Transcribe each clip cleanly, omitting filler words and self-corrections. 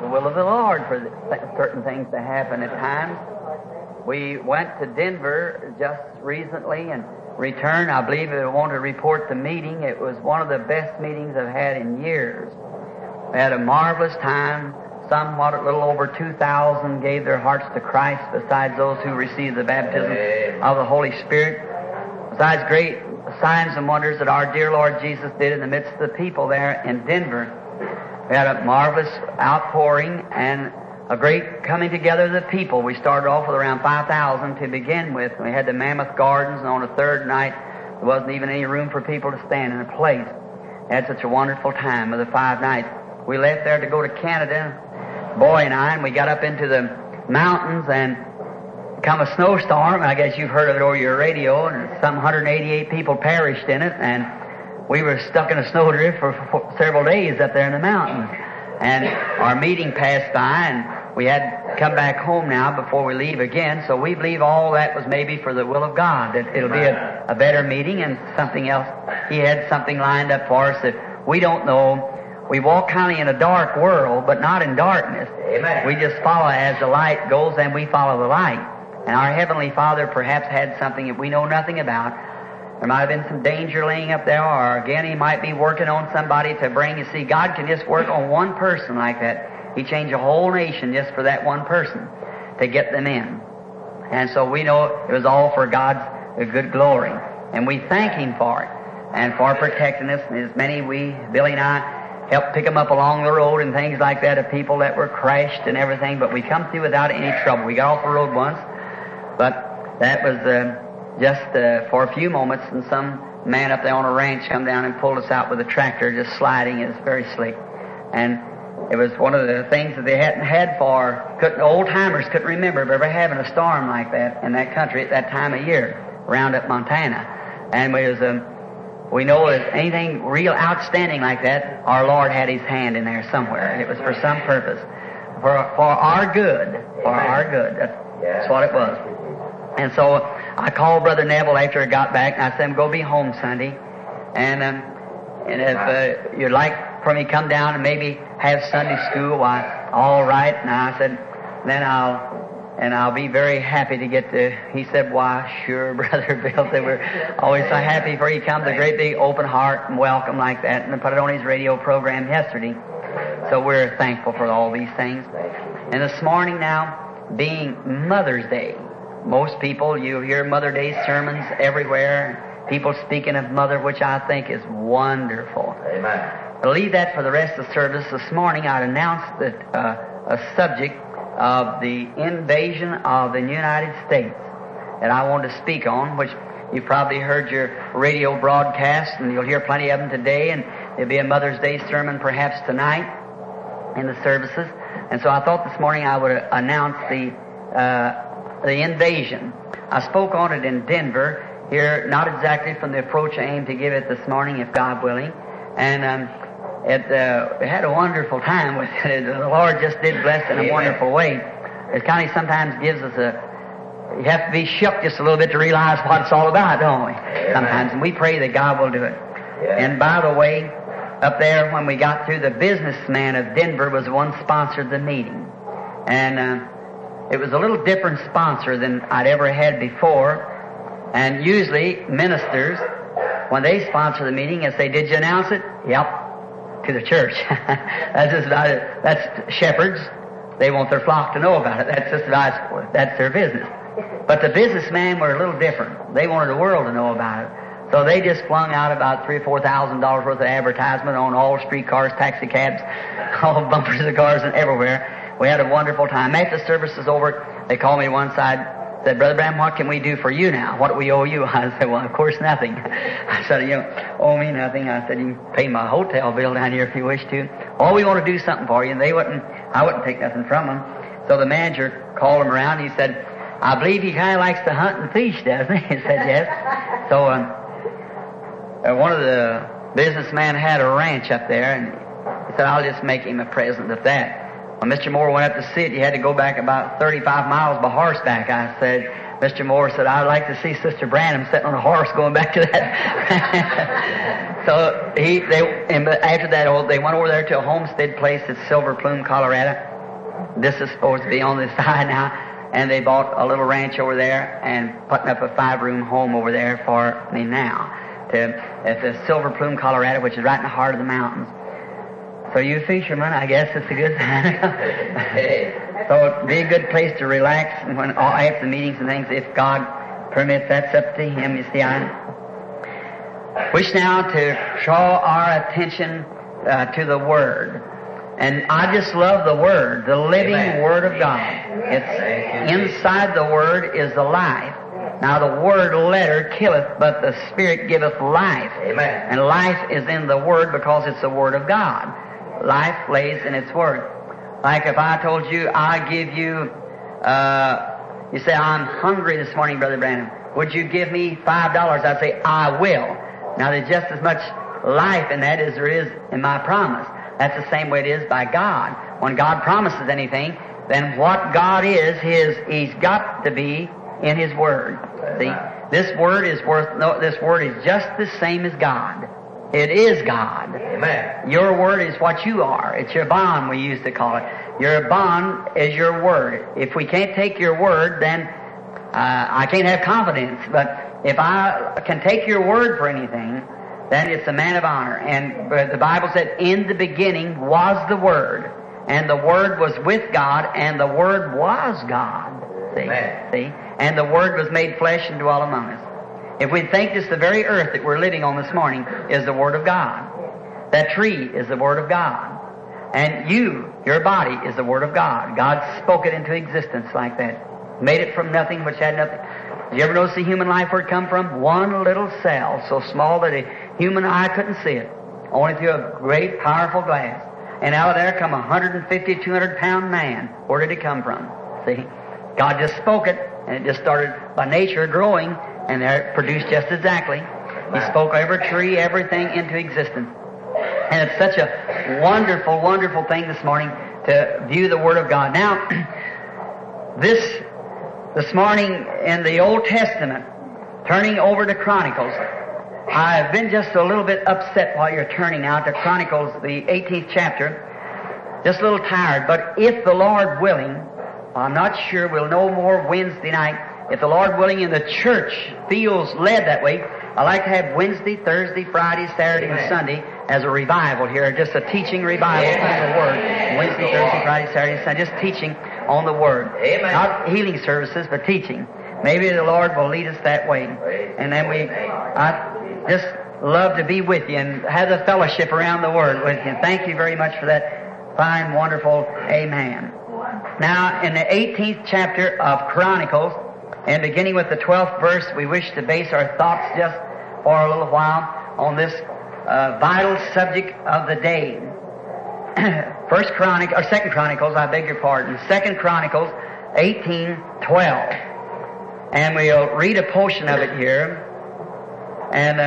the will of the Lord for certain things to happen at times. We went to Denver just recently and returned. I believe I want to report the meeting. It was one of the best meetings I've had in years. We had a marvelous time. Somewhat a little over 2,000 gave their hearts to Christ, besides those who received the baptism of the Holy Spirit. Besides great signs and wonders that our dear Lord Jesus did in the midst of the people there in Denver. We had a marvelous outpouring and a great coming together of the people. We started off with around 5,000 to begin with. We had the Mammoth Gardens, and on the third night there wasn't even any room for people to stand in a place. We had such a wonderful time of the 5 nights. We left there to go to Canada, boy and I, and we got up into the mountains and come a snowstorm. I guess you've heard of it over your radio, and some 188 people perished in it, and we were stuck in a snowdrift for several days up there in the mountains. And our meeting passed by, and we had to come back home now before we leave again. So we believe all that was maybe for the will of God, that it'll be a better meeting and something else. He had something lined up for us that we don't know. We walk kind of in a dark world, but not in darkness. Amen. We just follow as the light goes, and we follow the light. And our Heavenly Father perhaps had something that we know nothing about. There might have been some danger laying up there, or again, He might be working on somebody to bring you. See, God can just work on one person like that. He changed a whole nation just for that one person to get them in. And so we know it was all for God's good glory. And we thank Him for it and for protecting us. And as many Billy and I, helped pick them up along the road and things like that of people that were crashed and everything. But we come through without any trouble. We got off the road once, but that was just for a few moments, and some man up there on a ranch come down and pulled us out with a tractor just sliding. It was very slick. And it was one of the things that they hadn't had old-timers couldn't remember ever having a storm like that in that country at that time of year, around at Montana. And we know that anything real outstanding like that, our Lord had His hand in there somewhere. It was for some purpose. For our good. For our good. That's what it was. And so I called Brother Neville after I got back, and I said, go be home Sunday. And if you'd like for me to come down and maybe have Sunday school, why, all right. And I said, then I'll be very happy to get to. He said, why, sure, Brother Bill. They were always so happy for he comes, a great big open heart and welcome like that. And I put it on his radio program yesterday. So we're thankful for all these things. And this morning now, being Mother's Day, most people, you hear Mother Day sermons everywhere, people speaking of Mother, which I think is wonderful. Amen. I'll leave that for the rest of the service. This morning I'd announced that a subject of the invasion of the United States that I want to speak on, which you've probably heard your radio broadcast, and you'll hear plenty of them today, and there'll be a Mother's Day sermon perhaps tonight in the services. And so I thought this morning I would announce the invasion. I spoke on it in Denver here, not exactly from the approach I aim to give it this morning, if God willing. And it had a wonderful time with it. The Lord just did bless in a wonderful way. It kind of sometimes gives us you have to be shook just a little bit to realize what it's all about, don't we? Sometimes. And we pray that God will do it. And by the way, up there when we got through, the businessman of Denver was the one sponsored the meeting. And it was a little different sponsor than I'd ever had before. And usually ministers, when they sponsor the meeting, and say, did you announce it? Yep. To the church. That's just about it. That's shepherds. They want their flock to know about it. That's just about that's their business. But the businessmen were a little different. They wanted the world to know about it. So they just flung out about $3,000 or $4,000 worth of advertisement on all streetcars, taxi cabs, all bumpers of cars, and everywhere. We had a wonderful time. After the service was over, they called me one side, said, Brother Branham, what can we do for you now? What do we owe you? I said, well, of course, nothing. I said, you owe me nothing. I said, you can pay my hotel bill down here if you wish to. Oh, we want to do something for you. And I wouldn't take nothing from them. So the manager called him around. He said, I believe he kind of likes to hunt and fish, doesn't he? He said, yes. So one of the businessmen had a ranch up there, and he said, I'll just make him a present of that. When Mr. Moore went up to see it, he had to go back about 35 miles by horseback. I said, Mr. Moore said, I'd like to see Sister Branham sitting on a horse going back to that. So after that, they went over there to a homestead place at Silver Plume, Colorado. This is supposed to be on this side now. And they bought a little ranch over there and putting up a 5-room home over there for me now. At the Silver Plume, Colorado, which is right in the heart of the mountains. So you fishermen, I guess it's a good thing. So it'd be a good place to relax and when after the meetings and things, if God permits. That's up to Him. You see, I wish now to draw our attention to the Word. And I just love the Word, the living Word of God. It's inside the Word is the life. Now the word letter killeth, but the Spirit giveth life. Amen. And life is in the Word because it's the Word of God. Life lays in its Word. Like if I told you, I give you, you say, I'm hungry this morning, Brother Branham. Would you give me $5? I'd say, I will. Now there's just as much life in that as there is in my promise. That's the same way it is by God. When God promises anything, then what God is, He's got to be in His Word. See, this word is just the same as God. It is God. Amen. Your Word is what you are. It's your bond, we used to call it. Your bond is your Word. If we can't take your Word, then I can't have confidence. But if I can take your Word for anything, then it's a man of honor. And the Bible said, in the beginning was the Word, and the Word was with God, and the Word was God. See? And the Word was made flesh and dwelt among us. If we think this, the very earth that we're living on this morning is the Word of God. That tree is the Word of God. And your body is the Word of God. God spoke it into existence like that. Made it from nothing which had nothing. Did you ever notice the human life where it come from? One little cell, so small that a human eye couldn't see it. Only through a great, powerful glass. And out of there come 150, 200-pound man. Where did it come from? See? God just spoke it, and it just started by nature growing, and there it produced just exactly. He spoke every tree, everything into existence. And it's such a wonderful, wonderful thing this morning to view the Word of God. Now, this morning in the Old Testament, turning over to Chronicles, I've been just a little bit upset while you're turning now to Chronicles, the 18th chapter. Just a little tired, but if the Lord willing, I'm not sure, we'll know more Wednesday night. If the Lord willing and the church feels led that way, I like to have Wednesday, Thursday, Friday, Saturday, and Sunday as a revival here, just a teaching revival on the Word. Wednesday, Thursday, Friday, Saturday, Sunday, just teaching on the Word. Amen. Not healing services, but teaching. Maybe the Lord will lead us that way. And then I just love to be with you and have the fellowship around the Word with you. Thank you very much for that fine, wonderful amen. Now, in the 18th chapter of Chronicles, and beginning with the 12th verse, we wish to base our thoughts just for a little while on this vital subject of the day. Second Chronicles, I beg your pardon. 2 Chronicles 18:12. And we'll read a portion of it here and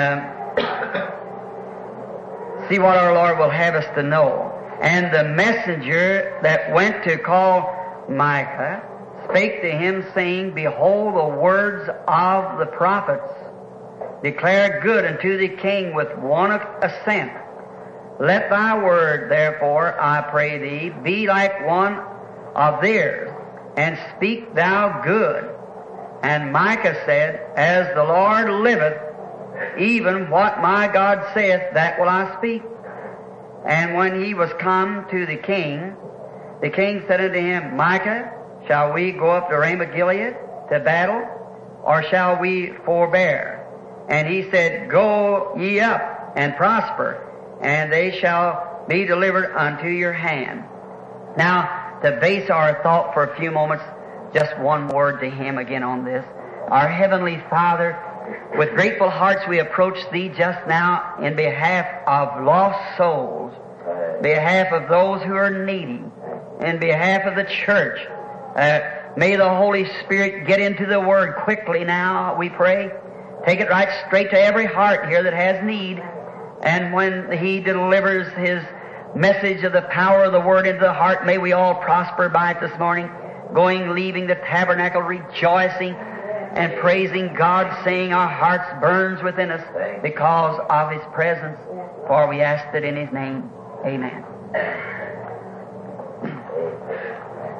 see what our Lord will have us to know. And the messenger that went to call Micah spake to him, saying, Behold, the words of the prophets declare good unto the king with one assent. Let thy word, therefore, I pray thee, be like one of theirs, and speak thou good. And Micah said, As the Lord liveth, even what my God saith, that will I speak. And when he was come to the king said unto him, Micah, shall we go up to Ramoth Gilead to battle, or shall we forbear? And he said, Go ye up and prosper, and they shall be delivered unto your hand. Now, to base our thought for a few moments, just one word to him again on this. Our Heavenly Father, with grateful hearts we approach Thee just now in behalf of lost souls, behalf of those who are needy, in behalf of the church. May the Holy Spirit get into the Word quickly now, we pray. Take it right straight to every heart here that has need. And when He delivers His message of the power of the Word into the heart, may we all prosper by it this morning, leaving the tabernacle, rejoicing and praising God, saying our hearts burns within us because of His presence. For we ask it in His name. Amen.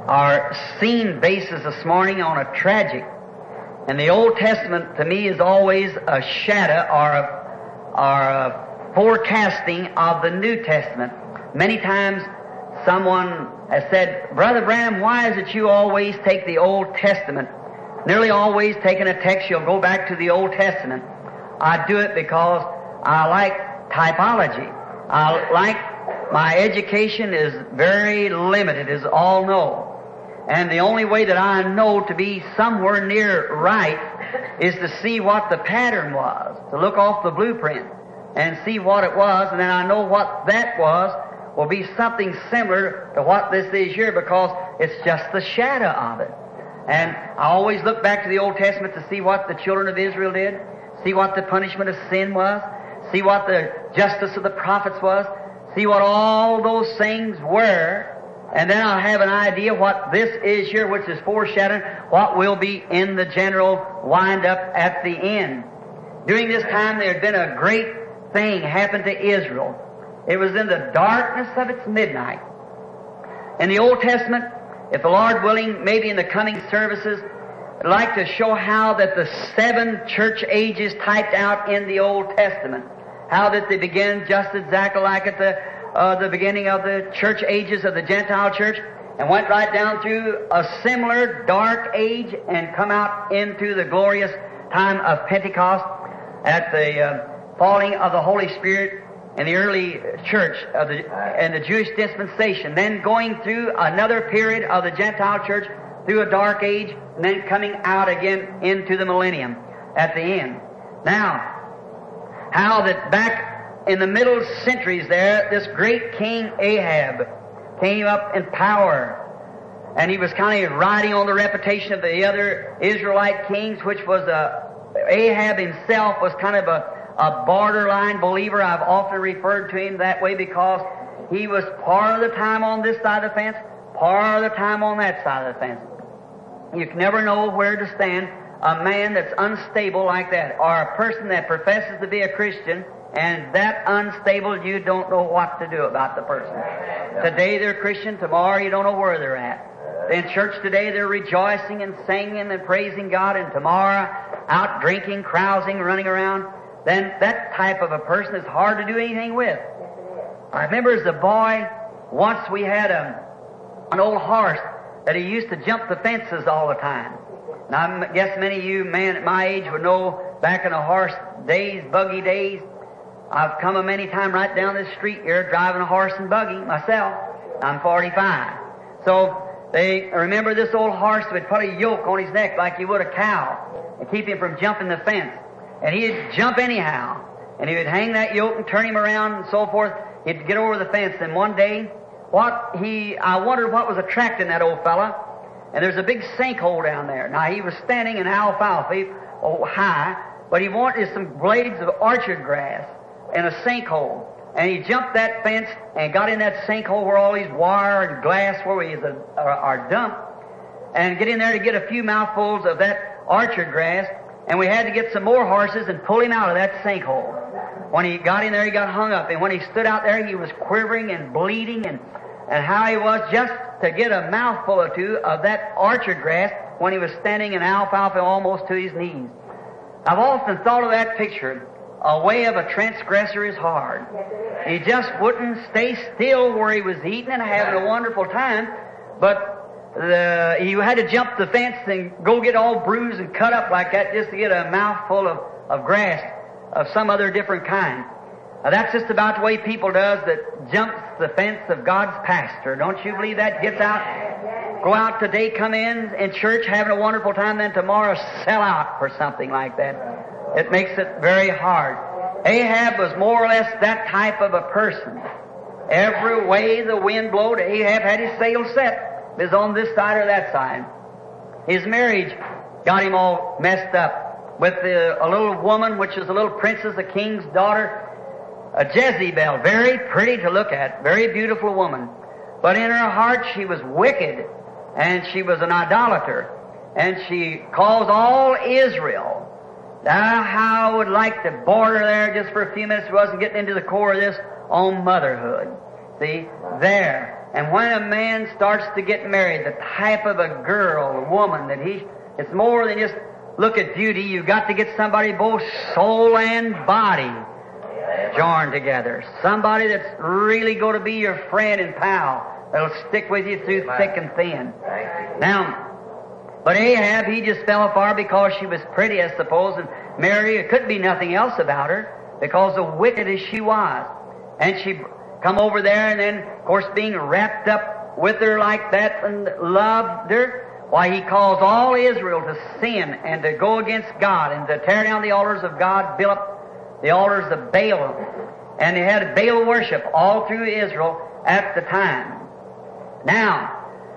our scene basis this morning on a tragic. And the Old Testament to me is always a shadow or a forecasting of the New Testament. Many times someone has said, Brother Branham, why is it you always take the Old Testament? Nearly always taking a text, you'll go back to the Old Testament. I do it because I like typology. My education is very limited, as all know. And the only way that I know to be somewhere near right is to see what the pattern was, to look off the blueprint and see what it was, and then I know what that was will be something similar to what this is here, because it's just the shadow of it. And I always look back to the Old Testament to see what the children of Israel did, see what the punishment of sin was, see what the justice of the prophets was, see what all those things were, and then I'll have an idea what this is here, which is foreshadowing what will be in the general wind-up at the end. During this time there had been a great thing happened to Israel. It was in the darkness of its midnight. In the Old Testament, if the Lord willing, maybe in the coming services, I'd like to show how that the 7 church ages typed out in the Old Testament, how that they begin just exactly like at the beginning of the church ages of the Gentile church, and went right down through a similar dark age and come out into the glorious time of Pentecost at the falling of the Holy Spirit in the early church and the Jewish dispensation, then going through another period of the Gentile church through a dark age, and then coming out again into the millennium at the end. Now, how that back in the middle centuries there, this great king Ahab came up in power, and he was kind of riding on the reputation of the other Israelite kings, which was Ahab himself was kind of a borderline believer. I've often referred to him that way because he was part of the time on this side of the fence, part of the time on that side of the fence. You can never know where to stand. A man that's unstable like that, or a person that professes to be a Christian and that unstable, you don't know what to do about the person. Today they're Christian, tomorrow you don't know where they're at. In church today they're rejoicing and singing and praising God, and tomorrow out drinking, carousing, running around. Then that type of a person is hard to do anything with. I remember as a boy, once we had an old horse that he used to jump the fences all the time. Now, I guess many of you men at my age would know back in the horse days, buggy days, I've come a many times right down this street here driving a horse and buggy myself. I'm 45. So they remember this old horse would put a yoke on his neck like you would a cow and keep him from jumping the fence. And he'd jump anyhow. And he would hang that yoke and turn him around and so forth. He'd get over the fence. And one day, I wondered what was attracting that old fella. And there's a big sinkhole down there. Now, he was standing in alfalfa, high, but he wanted some blades of orchard grass in a sinkhole. And he jumped that fence and got in that sinkhole where all these wire and glass are dumped, and get in there to get a few mouthfuls of that orchard grass. And we had to get some more horses and pull him out of that sinkhole. When he got in there, he got hung up. And when he stood out there, he was quivering and bleeding, and how he was just to get a mouthful or two of that orchard grass when he was standing in alfalfa almost to his knees. I've often thought of that picture. A way of a transgressor is hard. He just wouldn't stay still where he was eating and having a wonderful time, but he had to jump the fence and go get all bruised and cut up like that just to get a mouthful of grass of some other different kind. Now, that's just about the way people does that jumps the fence of God's pasture. Don't you believe that? Gets out, go out today, come in church, having a wonderful time, then tomorrow sell out for something like that. It makes it very hard. Ahab was more or less that type of a person. Every way the wind blowed, Ahab had his sail set. It was on this side or that side. His marriage got him all messed up with a little woman, which is a little princess, a king's daughter, a Jezebel, very pretty to look at, very beautiful woman. But in her heart she was wicked, and she was an idolater, and she caused all Israel. Now, how I would like to border there just for a few minutes. It wasn't getting into the core of this on motherhood. See, there. And when a man starts to get married, the type of a girl, a woman that it's more than just look at beauty. You've got to get somebody both soul and body joined together. Somebody that's really going to be your friend and pal. That'll stick with you through thick and thin. Now, but Ahab, he just fell apart because she was pretty, I suppose, and Mary, it couldn't be nothing else about her because of wicked as she was. And she come over there and then, of course, being wrapped up with her like that and loved her, why, he caused all Israel to sin and to go against God and to tear down the altars of God, build up the altars of Baal. And they had Baal worship all through Israel at the time. Now,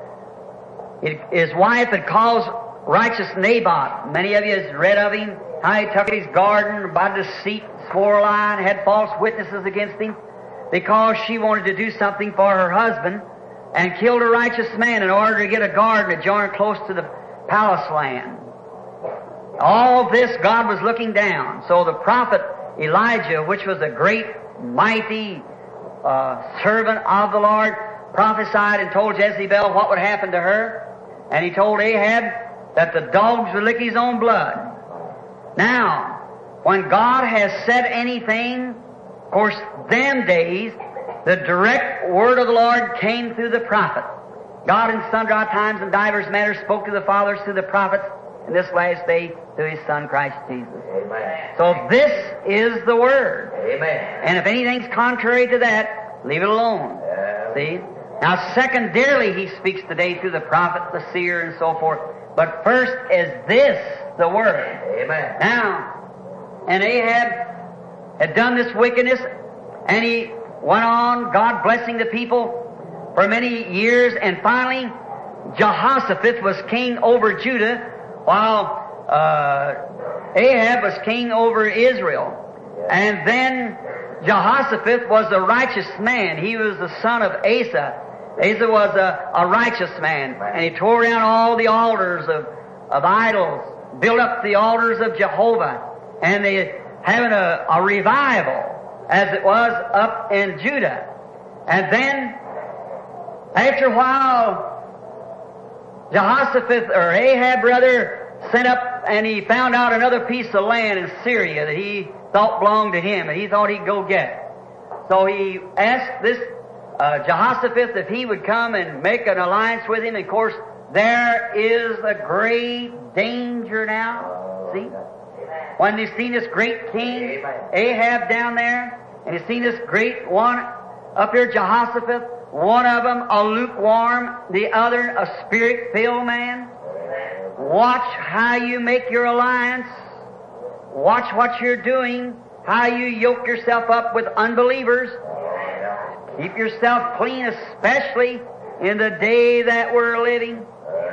his wife had caused righteous Naboth. Many of you has read of him, how he took his garden by deceit, swore a lie, and had false witnesses against him, because she wanted to do something for her husband, and killed a righteous man in order to get a garden adjoining close to the palace land. All this God was looking down. So the prophet Elijah, which was a great, mighty servant of the Lord, prophesied and told Jezebel what would happen to her. And he told Ahab that the dogs would lick his own blood. Now, when God has said anything, of course, them days, the direct word of the Lord came through the prophet. God in sundry times and divers manners spoke to the fathers through the prophets, in this last day through His Son Christ Jesus. Amen. So this is the Word. Amen. And if anything's contrary to that, leave it alone. See? Now secondarily He speaks today through the prophet, the seer, and so forth. But first is this, the Word. Amen. Now, and Ahab had done this wickedness, and he went on, God blessing the people for many years, and finally Jehoshaphat was king over Judah, while Ahab was king over Israel. And then Jehoshaphat was a righteous man. He was the son of Asa. Asa was a righteous man, and he tore down all the altars of idols, built up the altars of Jehovah, and they having a revival, as it was up in Judah. And then, after a while, Jehoshaphat, or Ahab rather, sent up and he found out another piece of land in Syria that he thought belonged to him, and he thought he'd go get. So he asked this Jehoshaphat if he would come and make an alliance with him. And of course, there is a great danger now. See? When they've seen this great king, Ahab, down there, and he's seen this great one up here, Jehoshaphat, one of them a lukewarm, the other a spirit-filled man. Watch how you make your alliance. Watch what you're doing, how you yoke yourself up with unbelievers. Keep yourself clean, especially in the day that we're living.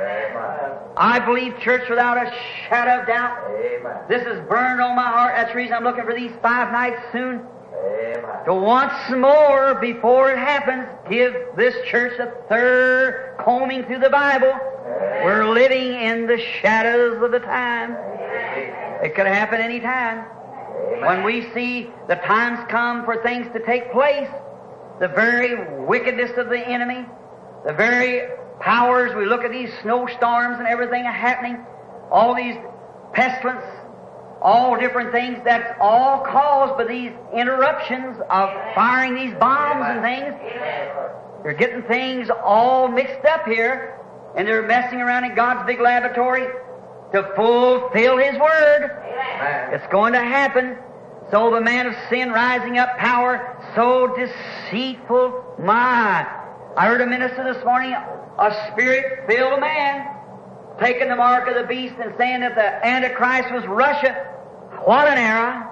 I believe, church, without a shadow of doubt, this is burned on my heart. That's the reason I'm looking for these 5 nights soon. To once more, before it happens, give this church a third combing through the Bible. We're living in the shadows of the time. It could happen any time. When we see the times come for things to take place, the very wickedness of the enemy, the very powers, we look at these snowstorms and everything happening, all these pestilence, all different things, that's all caused by these interruptions of firing these bombs and things. They're getting things all mixed up here, and they're messing around in God's big laboratory to fulfill His Word. It's going to happen. So the man of sin rising up, power so deceitful. My, I heard a minister this morning, a spirit-filled man, taking the mark of the beast and saying that the Antichrist was Russia. What an error.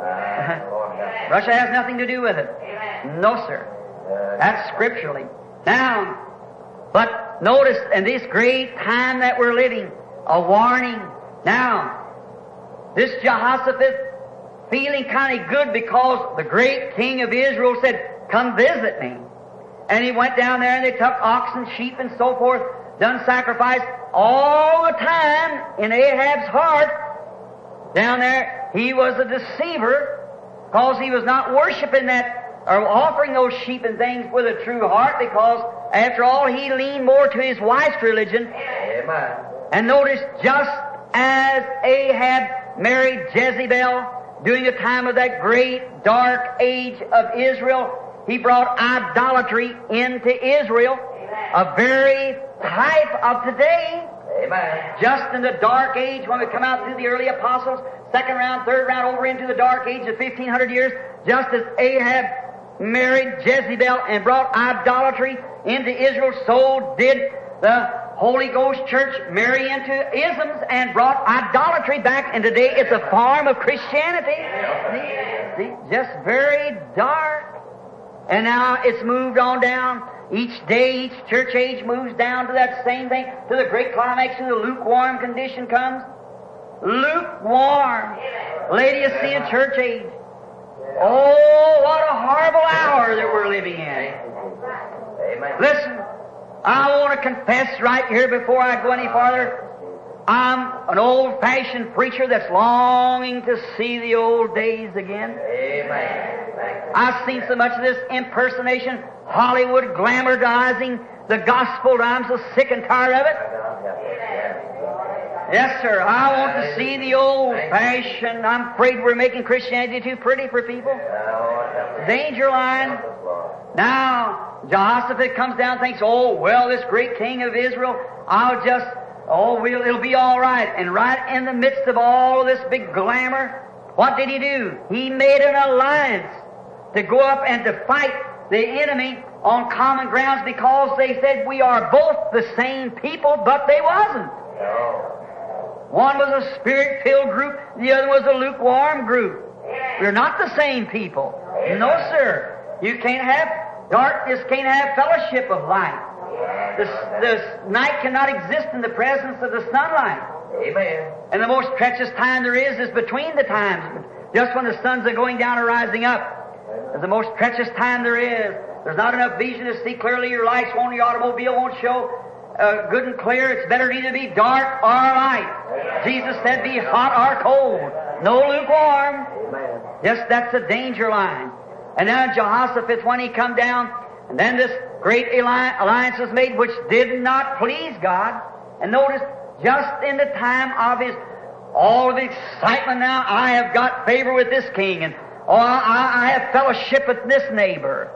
Russia has nothing to do with it. No, sir. That's scripturally. Now, but notice in this great time that we're living, a warning. Now, this Jehoshaphat, feeling kind of good because the great king of Israel said, come visit me. And he went down there and they took oxen, sheep, and so forth, done sacrifice. All the time in Ahab's heart, down there, he was a deceiver because he was not worshiping that or offering those sheep and things with a true heart, because After all, he leaned more to his wife's religion. Amen. And notice, just as Ahab married Jezebel during the time of that great dark age of Israel, he brought idolatry into Israel, a very type of today. Amen. Just in the dark age, when we come out through the early apostles, second round, third round, over into the dark age of 1500 years, just as Ahab married Jezebel and brought idolatry into Israel, so did the Holy Ghost Church marry into isms and brought idolatry back, and today it's a form of Christianity. See, just very dark. And now it's moved on down. Each day, each church age moves down to that same thing, to the great climax of the lukewarm condition comes. Lukewarm. Laodicean church age. Oh, what a horrible hour that we're living in. Amen. Listen, I want to confess right here before I go any farther, I'm an old-fashioned preacher that's longing to see the old days again. Amen. I've seen so much of this impersonation, Hollywood glamorizing the gospel, I'm so sick and tired of it. Yes, sir, I want to see the old-fashioned. I'm afraid we're making Christianity too pretty for people. Danger line. Now, Jehoshaphat comes down and thinks, oh, well, this great king of Israel, it'll be all right. And right in the midst of all of this big glamour, what did he do? He made an alliance to go up and to fight the enemy on common grounds, because they said we are both the same people, but they wasn't. One was a spirit-filled group, the other was a lukewarm group. We're not the same people. No, sir. You can't have darkness, can't have fellowship of light. The night cannot exist in the presence of the sunlight. Amen. And the most precious time there is between the times. Just when the suns are going down or rising up. It's the most precious time there is. There's not enough vision to see clearly. Your lights won't, your automobile won't show good and clear. It's better to either be dark or light. Jesus said be hot or cold. No lukewarm. Amen. Yes, that's the danger line. And now Jehoshaphat, when he come down, and then this great alliance was made which did not please God. And notice, just in the time of all of the excitement now, I have got favor with this king, and I have fellowship with this neighbor.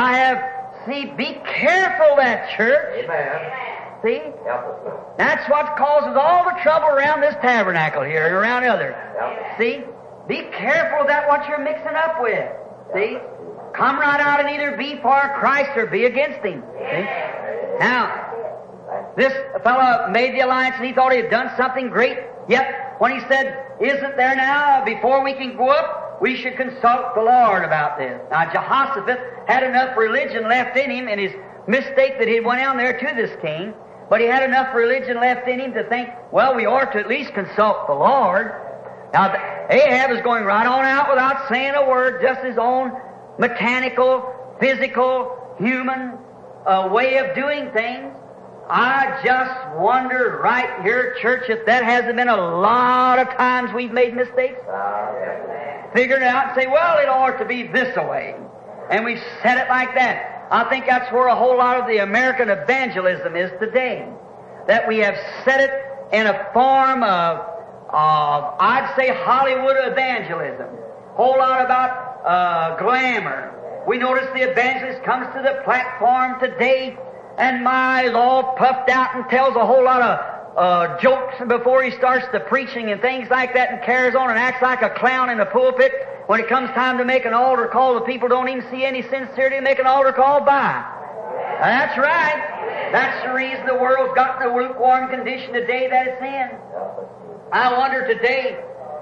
Be careful of that church. Amen. See? Help us, Lord. That's what causes all the trouble around this tabernacle here and around others. See? Be careful of that, what you're mixing up with. See? Come right out and either be for Christ or be against Him. See? Now, this fellow made the alliance and he thought he had done something great. Yet, when he said, isn't there now, before we can go up, we should consult the Lord about this. Now, Jehoshaphat had enough religion left in him in his mistake that he went down there to this king, but he had enough religion left in him to think, well, we ought to at least consult the Lord. Now, Ahab is going right on out without saying a word, just his own mechanical, physical, human way of doing things. I just wonder right here, church, if that hasn't been a lot of times we've made mistakes. Figured it out and say, well, it ought to be this way. And we've said it like that. I think that's where a whole lot of the American evangelism is today. That we have set it in a form of I'd say Hollywood evangelism. Whole lot about glamour. We notice the evangelist comes to the platform today and all puffed out and tells a whole lot of jokes before he starts the preaching and things like that, and carries on and acts like a clown in the pulpit. When it comes time to make an altar call, the people don't even see any sincerity to make an altar call by. That's right. That's the reason the world's got in the lukewarm condition today that it's in. I wonder today,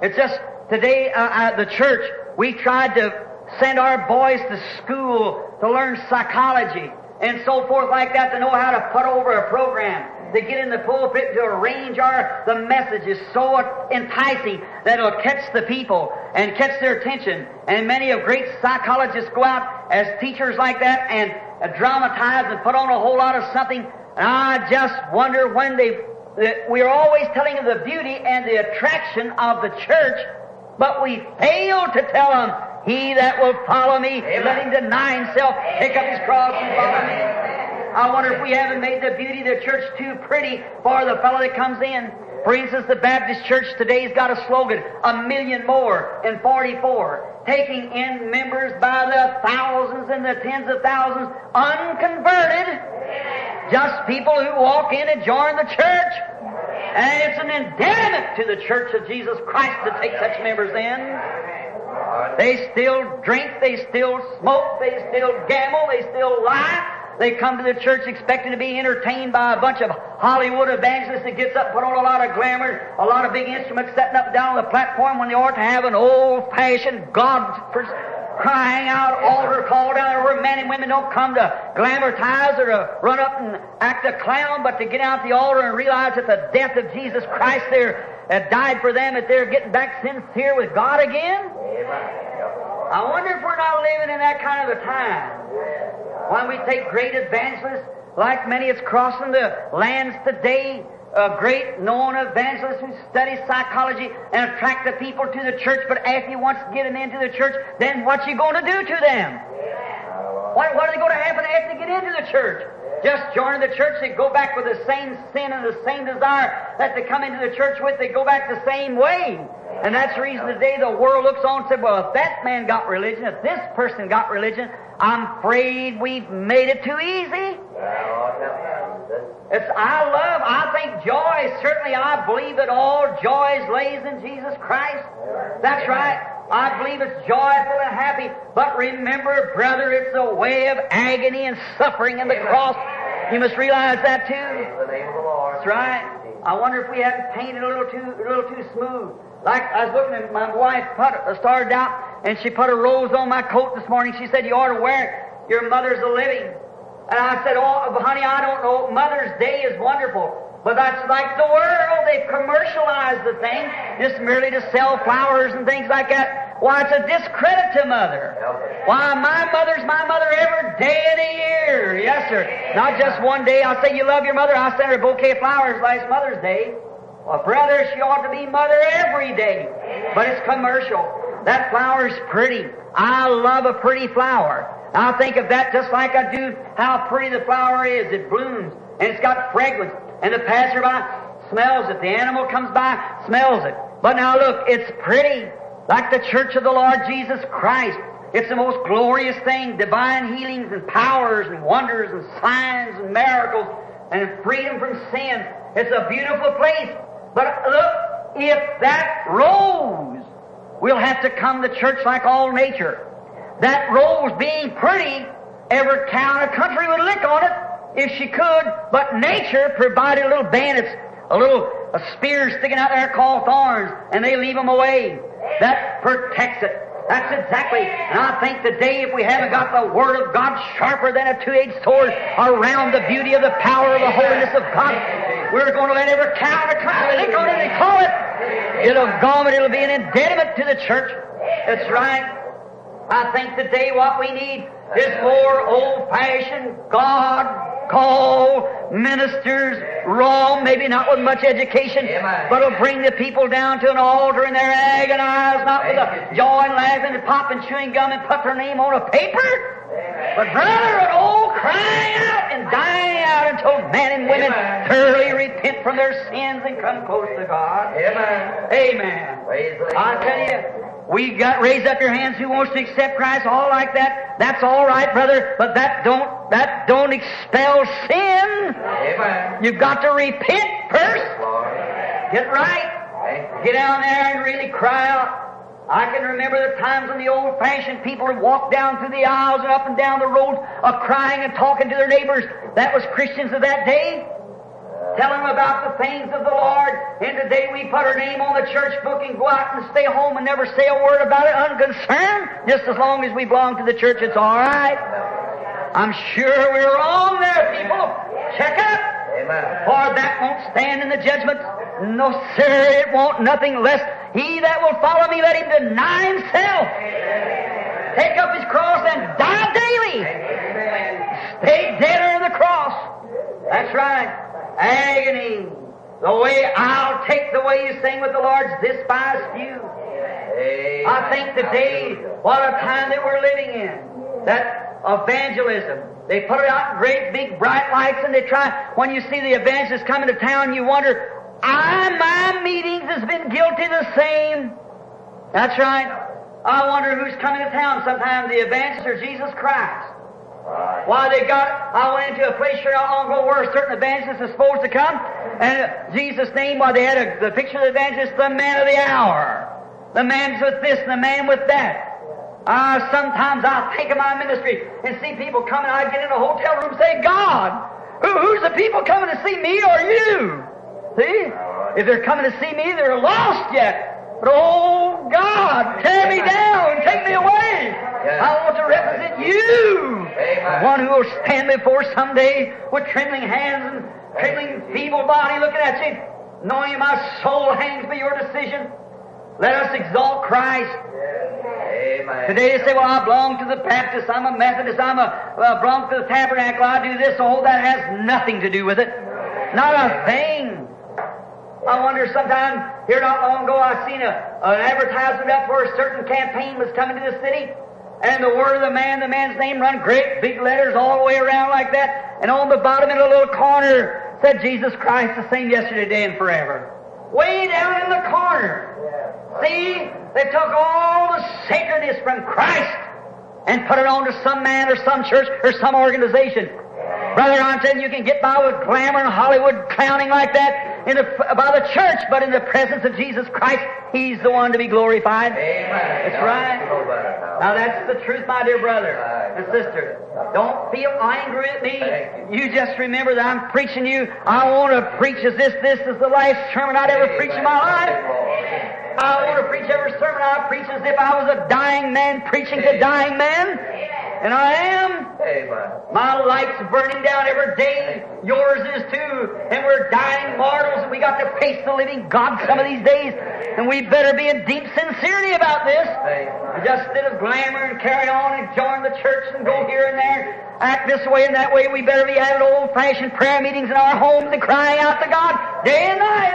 the church, we tried to send our boys to school to learn psychology and so forth like that, to know how to put over a program, to get in the pulpit, to arrange the messages so enticing that it'll catch the people and catch their attention. And many of great psychologists go out as teachers like that and dramatize and put on a whole lot of something. And I just wonder when we are always telling of the beauty and the attraction of the church, but we fail to tell them, he that will follow me, let him deny himself, pick up his cross and follow me. I wonder if we haven't made the beauty of the church too pretty for the fellow that comes in. For instance, the Baptist Church today's got a slogan, 1 million more in 44, taking in members by the thousands and the tens of thousands, unconverted, just people who walk in and join the church. And it's an endowment to the Church of Jesus Christ to take such members in. They still drink, they still smoke, they still gamble, they still lie. They come to the church expecting to be entertained by a bunch of Hollywood evangelists that gets up and put on a lot of glamour, a lot of big instruments setting up down on the platform when they ought to have an old-fashioned God crying out altar call down there where men and women don't come to glamorize or to run up and act a clown, but to get out the altar and realize that the death of Jesus Christ there died for them, that they're getting back sincere with God again. I wonder if we're not living in that kind of a time when we take great evangelists, like many that's crossing the lands today, great known evangelists who study psychology and attract the people to the church, but after you once get them into the church, then what you going to do to them? What are they going to happen after they get into the church? Just joining the church, they go back with the same sin and the same desire that they come into the church with, they go back the same way. And that's the reason today the world looks on and says, well, if that man got religion, if this person got religion, I'm afraid we've made it too easy. I think joy, certainly I believe that all joy lays in Jesus Christ. That's right. I believe it's joyful and happy. But remember, brother, it's the way of agony and suffering in the cross. You must realize that too. That's right. I wonder if we haven't painted a little too smooth. Like I was looking at my wife started out and she put a rose on my coat this morning. She said, you ought to wear it. Your mother's a living. And I said, oh, honey, I don't know. Mother's Day is wonderful. But that's like the world. They've commercialized the thing just merely to sell flowers and things like that. Why, it's a discredit to Mother. Why, my mother's my mother every day of the year. Yes, sir. Not just one day. I'll say you love your mother. I sent her a bouquet of flowers last Mother's Day. Well, brother, she ought to be mother every day. But it's commercial. That flower's pretty. I love a pretty flower. I think of that just like I do how pretty the flower is. It blooms, and it's got fragrance. And the passerby smells it. The animal comes by, smells it. But now look, it's pretty. Like the church of the Lord Jesus Christ. It's the most glorious thing. Divine healings and powers and wonders and signs and miracles and freedom from sin. It's a beautiful place. But look, if that rose, we'll have to come to church like all nature. That rose being pretty, every cow in the country would lick on it if she could, but nature provided little bandits, a spear sticking out there called thorns, and they leave them away. That protects it. That's exactly. And I think today, if we haven't got the Word of God sharper than a two-edged sword around the beauty of the power of the holiness of God, we're going to let every cow in the country lick on it and call it. It'll be an impediment to the church. That's right. I think today what we need is more old-fashioned God-called ministers, raw, maybe not with much education, but will bring the people down to an altar and they're agonized, not with a joy and laughing and popping chewing gum and put their name on a paper, but rather an old crying out and dying out until men and women thoroughly repent from their sins and come close to God. Amen. I tell you, we raise up your hands who wants to accept Christ, all like that. That's all right, brother, but that don't expel sin. Amen. You've got to repent first. Get right. Get down there and really cry out. I can remember the times when the old-fashioned people would walk down through the aisles and up and down the roads crying and talking to their neighbors. That was Christians of that day. Tell them about the things of the Lord. And today we put our name on the church book and go out and stay home and never say a word about it, unconcerned. Just as long as we belong to the church, it's all right. I'm sure we're wrong there, people. Check it. Amen. For that won't stand in the judgment. No, sir, it won't. Nothing less. He that will follow me, let him deny himself. Take up his cross and die daily. Stay dead under the cross. That's right. Agony. The way I'll take the way you sing with the Lord's despised few. I think today, what a time that we're living in. That evangelism, They put it out in great big bright lights, and they try, when you see the evangelists coming to town, you wonder, my meetings has been guilty the same. That's right. I wonder who's coming to town sometimes, the evangelist or Jesus Christ. Right. Why, I went into a place here not long ago where a certain evangelist is supposed to come, and Jesus' name, they had the picture of the evangelist, the man of the hour. The man's with this, and the man with that. Sometimes I think of my ministry and see people coming, I get in a hotel room and say, God, who's the people coming to see me or you? See? If they're coming to see me, they're lost yet. But oh God, tear me down, take me away. I want to represent you. One who will stand before someday with trembling hands and trembling feeble body looking at you, knowing my soul hangs by your decision. Let us exalt Christ. Amen. Today they say, well, I belong to the Baptist, I'm a Methodist, I belong to the Tabernacle, I do this. Oh, that has nothing to do with it. Not a thing. I wonder sometimes, here not long ago, I seen an advertisement up where a certain campaign was coming to the city, and the word of the man's name run great big letters all the way around like that, and on the bottom in a little corner said Jesus Christ the same yesterday, today, and forever. Way down in the corner. See, they took all the sacredness from Christ and put it on to some man or some church or some organization. Brother, I'm telling you, you can get by with glamour and Hollywood clowning like that by the church, but in the presence of Jesus Christ, He's the one to be glorified. Amen. That's right. Now that's the truth, my dear brother and sister. Don't feel angry at me. You just remember that I'm preaching you. I want to preach as this is the last sermon I'd ever preach in my life. I want to preach every sermon I preach as if I was a dying man preaching to dying men. And I am. My light's burning down every day. Yours is too. And we're dying mortals, and we got to face the living God some of these days. And we better be in deep sincerity about this. Just instead of glamour and carry on and join the church and go here and there, act this way and that way, we better be having old-fashioned prayer meetings in our homes and crying out to God day and night.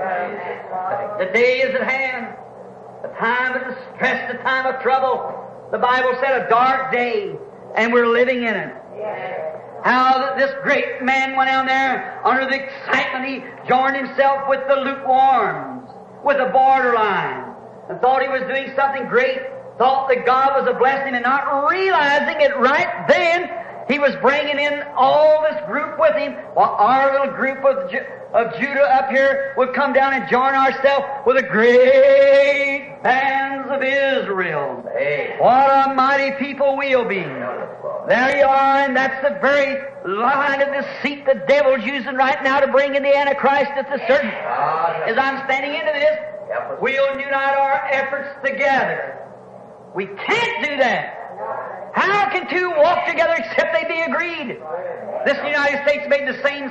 The day is at hand. The time of distress, the time of trouble. The Bible said a dark day, and we're living in it. How this great man went down there under the excitement, he joined himself with the lukewarms, with the borderline, and thought he was doing something great, thought that God was a blessing, and not realizing it right then, he was bringing in all this group with him. Well, our little group of Judah up here would come down and join ourselves with the great bands of Israel. What a mighty people we'll be. There you are, and that's the very line of deceit the devil's using right now to bring in the Antichrist at the certain. As I'm standing into this, we'll unite our efforts together. We can't do that. How can two walk together except they be agreed? This United States made the same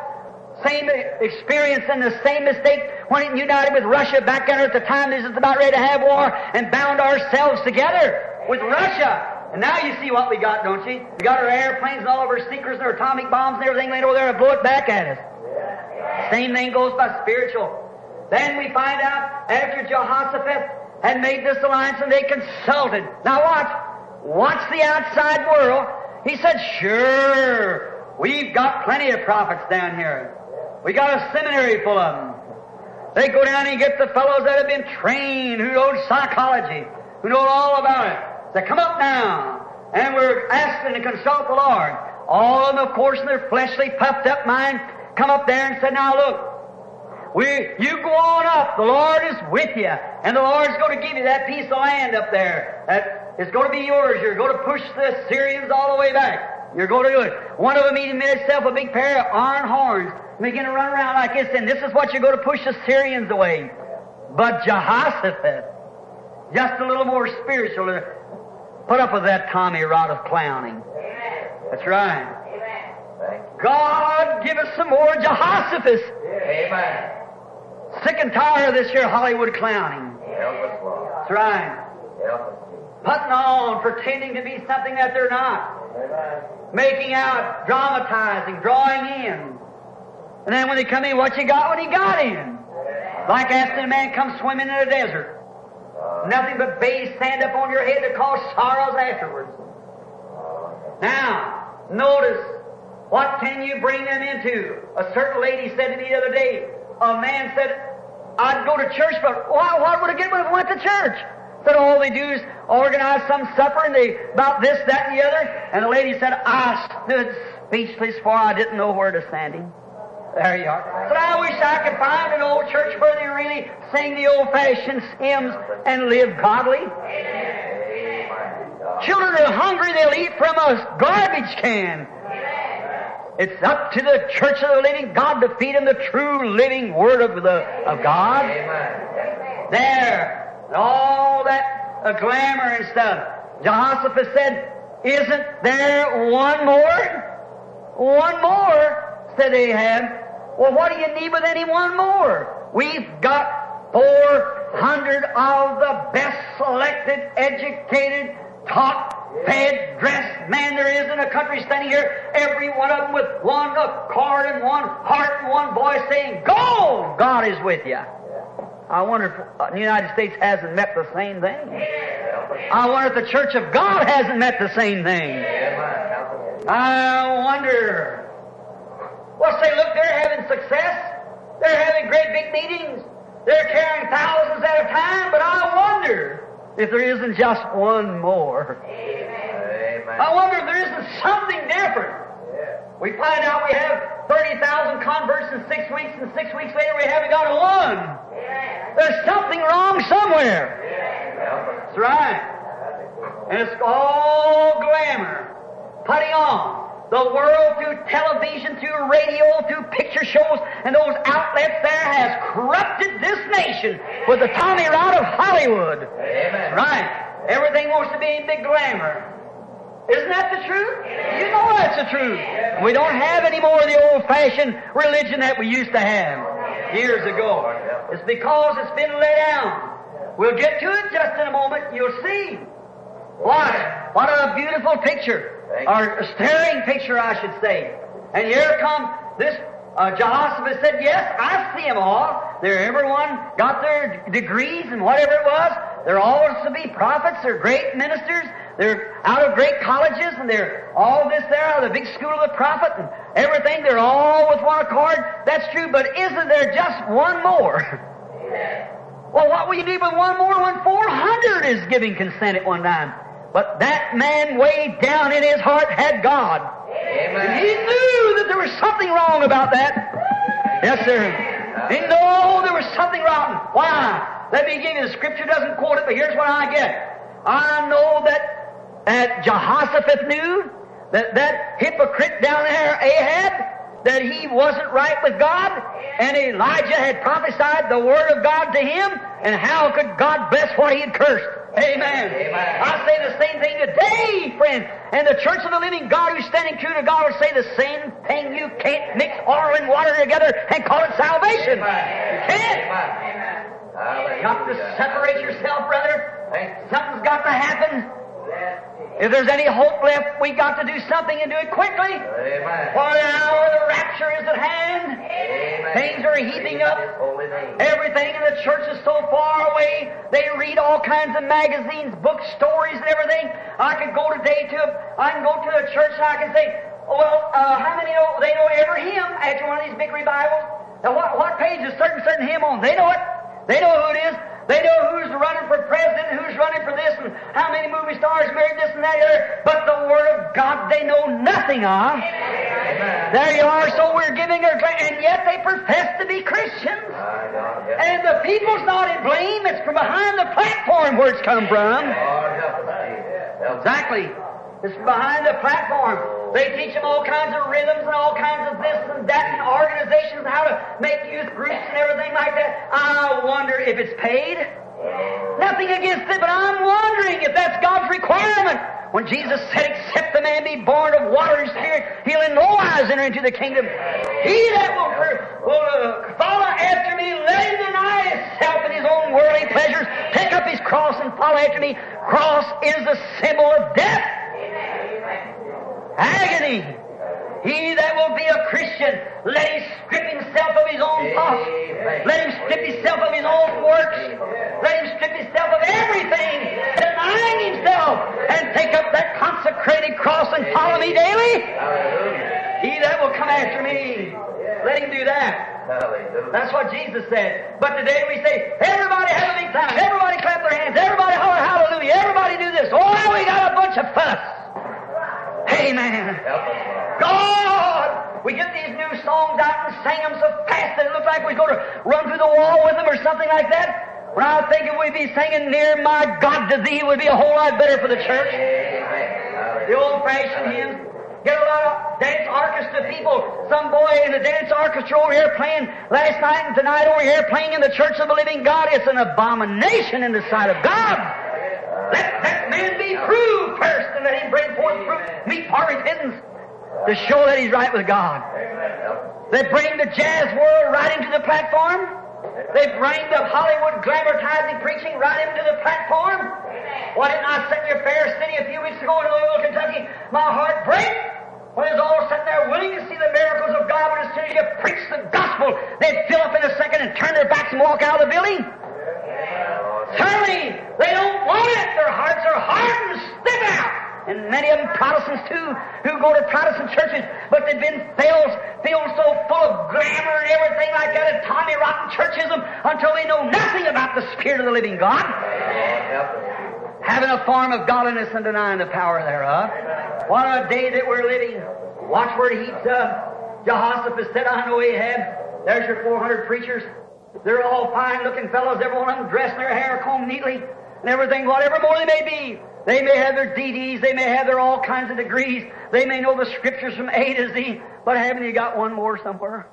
experience and the same mistake when it united with Russia back there at the time this is about ready to have war and bound ourselves together with Russia. And now you see what we got, don't you? We got our airplanes and all of our seekers and our atomic bombs and everything laying over there to blow it back at us. Same thing goes by spiritual. Then we find out after Jehoshaphat had made this alliance and they consulted. Now watch the outside world. He said, sure, we've got plenty of prophets down here. We got a seminary full of them. They go down and get the fellows that have been trained, who know psychology, who know all about it. They come up now, and we're asking to consult the Lord. All of them, of course, in their fleshly, puffed up mind, come up there and said, now look, you go on up. The Lord is with you, and the Lord's going to give you that piece of land up there. That is going to be yours. You're going to push the Syrians all the way back. You're going to do it. One of them even made himself a big pair of iron horns and began to run around like this, and this is what you're going to push the Syrians away. But Jehoshaphat, just a little more spiritual, put up with that Tommy Rod of clowning. Amen. That's right. Amen. God, give us some more Jehoshaphat. Amen. Sick and tired of this here Hollywood clowning. Help us, Lord. That's right. Help us. Putting on, pretending to be something that they're not. Amen. Making out, dramatizing, drawing in. And then when they come in, what you got when he got in? Like asking a man come swimming in a desert. Nothing but base sand up on your head to cause sorrows afterwards. Now, Notice, what can you bring them into? A certain lady said to me the other day, a man said, I'd go to church, but what would I get when I went to church? Said all they do is organize some supper and they about this, that, and the other. And the lady said, I stood speechless for I didn't know where to stand him. There you are. Said I wish I could find an old church where they really sing the old-fashioned hymns and live godly. Children are hungry, they'll eat from a garbage can. It's up to the church of the living God to feed them the true living Word of God. There, all that glamour and stuff. Jehoshaphat said, isn't there one more? One more, said Ahab. Well, what do you need with any one more? We've got 400 of the best selected, educated, taught, fed, dressed man there is in the country standing here, every one of them with one accord and one heart and one voice saying, go! God is with you. I wonder if the United States hasn't met the same thing. I wonder if the Church of God hasn't met the same thing. I wonder. Well, say, look, they're having success. They're having great big meetings. They're carrying thousands at a time, but I wonder if there isn't just one more. Amen. I wonder if there isn't something different. Yeah. We find out we have 30,000 converts in 6 weeks, and 6 weeks later we haven't got one. Yeah. There's something wrong somewhere. Yeah. That's right. And it's all glamour. Putting on. The world through television, through radio, through picture shows, and those outlets there has corrupted this nation with the Tommy Rod of Hollywood. Amen. Right. Everything wants to be in big glamour. Isn't that the truth? You know that's the truth. We don't have any more of the old-fashioned religion that we used to have years ago. It's because it's been laid down. We'll get to it just in a moment. You'll see. What a beautiful picture. Or a staring picture, I should say. And here come this Jehoshaphat said, yes, I see them all. Everyone got their degrees and whatever it was. They're all to be prophets. They're great ministers. They're out of great colleges, and they're all this there out of the big school of the prophet and everything. They're all with one accord. That's true, but isn't there just one more? Well, what will you do with one more when 400 is giving consent at one time? But that man way down in his heart had God. Amen. And he knew that there was something wrong about that. Yes, sir. He knew there was something wrong. Why? Let me give you the scripture. Doesn't quote it, but here's what I get. I know that Jehoshaphat knew that hypocrite down there, Ahab, that he wasn't right with God, and Elijah had prophesied the word of God to him, and how could God bless what he had cursed? Amen. Amen. I say the same thing today, friend. And the church of the living God who's standing true to God will say the same thing. You can't mix oil and water together and call it salvation. Amen. You can't. Amen. You've got to separate yourself, brother. Something's got to happen. If there's any hope left, we've got to do something and do it quickly. Amen. For the hour of the rapture is at hand. Amen. Things are heaping up. Everything in the church is so far away. They read all kinds of magazines, books, stories, and everything. I can go today to a church and I can say, well, how many know they know every hymn after one of these big revivals? Now, what page is certain hymn on? They know it. They know who it is. They know who's running for president and who's running for this and how many movie stars married this and that and other. But the Word of God they know nothing of. Amen. There you are. So we're giving her, and yet they profess to be Christians. And the people's not in blame. It's from behind the platform where it's come from. Exactly. It's behind the platform. They teach them all kinds of rhythms and all kinds of this and that and organizations, how to make youth groups and everything like that. I wonder if it's paid. Nothing against it, but I'm wondering if that's God's requirement. When Jesus said, except the man be born of water and spirit, he'll in no wise enter into the kingdom. He that will follow after me, let him deny himself and his own worldly pleasures, pick up his cross and follow after me. Cross is the symbol of death. Agony. He that will be a Christian, let him strip himself of his own thoughts. Let him strip himself of his own works. Let him strip himself of everything, denying himself, and take up that consecrated cross and follow me daily. He that will come after me, let him do that. That's what Jesus said. But today we say, everybody have a big time. Everybody clap their hands. Everybody holler hallelujah. Everybody do this. Oh, now we got a bunch of fuss. Amen. God! We get these new songs out and sing them so fast that it looks like we're going to run through the wall with them or something like that. When I think if we'd be singing Near My God to Thee, it would be a whole lot better for the church. The old-fashioned hymns. Get a lot of dance orchestra people. Some boy in the dance orchestra over here playing last night and tonight over here playing in the Church of the Living God. It's an abomination in the sight of God. Let that man be proved first and let him bring forth fruit meet for repentance to show that he's right with God. They bring the jazz world right into the platform. They bring the Hollywood glamorizing preaching right into the platform. Why didn't I sit in your fair city a few weeks ago in Louisville, Kentucky? My heart break. When they was all sitting there willing to see the miracles of God, when as soon as you preach the gospel, they'd fill up in a second and turn their backs and walk out of the building. Certainly, they don't want it. Their hearts are hardened, stiff out. And many of them Protestants too, who go to Protestant churches, but they've been filled so full of glamour and everything like that, and Tommy Rotten churchism, until they know nothing about the Spirit of the living God. Having a form of godliness and denying the power thereof. What a day that we're living. Watch where it heats up. Jehoshaphat said, I know Ahab. There's your 400 preachers. They're all fine-looking fellows, every one of them dressed in their hair combed neatly and everything, whatever more they may be. They may have their DDs, they may have their all kinds of degrees, they may know the Scriptures from A to Z, but haven't you got one more somewhere?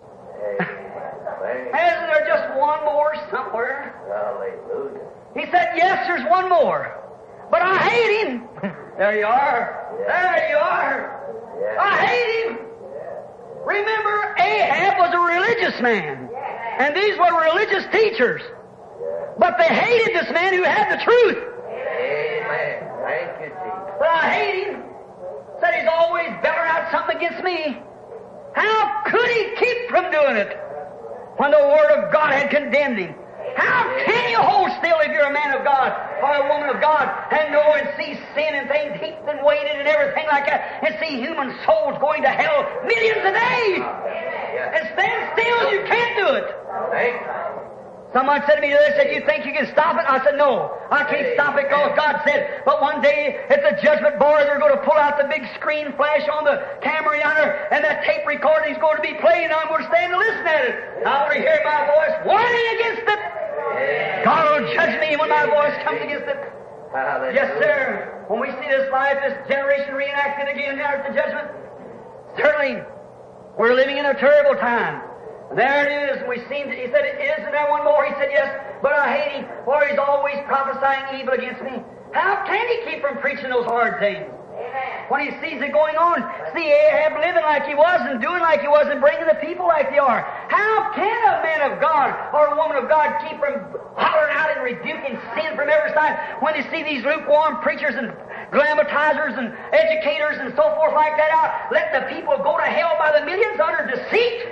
Isn't there just one more somewhere? Hallelujah. He said, yes, there's one more. But I hate him. There you are. There you are. I hate him. Remember, Ahab was a religious man. And these were religious teachers. But they hated this man who had the truth. Amen. Thank you, Jesus. But I hate him. Said he's always bellowing out something against me. How could he keep from doing it when the Word of God had condemned him? How can you hold still if you're a man of God or a woman of God and know and see sin and things heaped and weighted and everything like that and see human souls going to hell millions a day and stand still? You can't do it. Someone said to me, they said, you think you can stop it? I said, no, I can't stop it because God said, but one day at the judgment bar they're going to pull out the big screen flash on the camera yonder and that tape recording is going to be played and I'm going to stand and listen at it. I want to hear my voice warning against it. God will judge me when my voice comes against it. Yes, sir. When we see this life, this generation reenacted again now at the judgment, certainly we're living in a terrible time. There it is. We seem to, he said, isn't there one more? He said, yes, but I hate him, for he's always prophesying evil against me. How can he keep from preaching those hard things? When he sees it going on, see Ahab living like he was and doing like he was and bringing the people like they are. How can a man of God or a woman of God keep from hollering out and rebuking sin from every side when they see these lukewarm preachers and glamatizers and educators and so forth like that out? Let the people go to hell by the millions under deceit.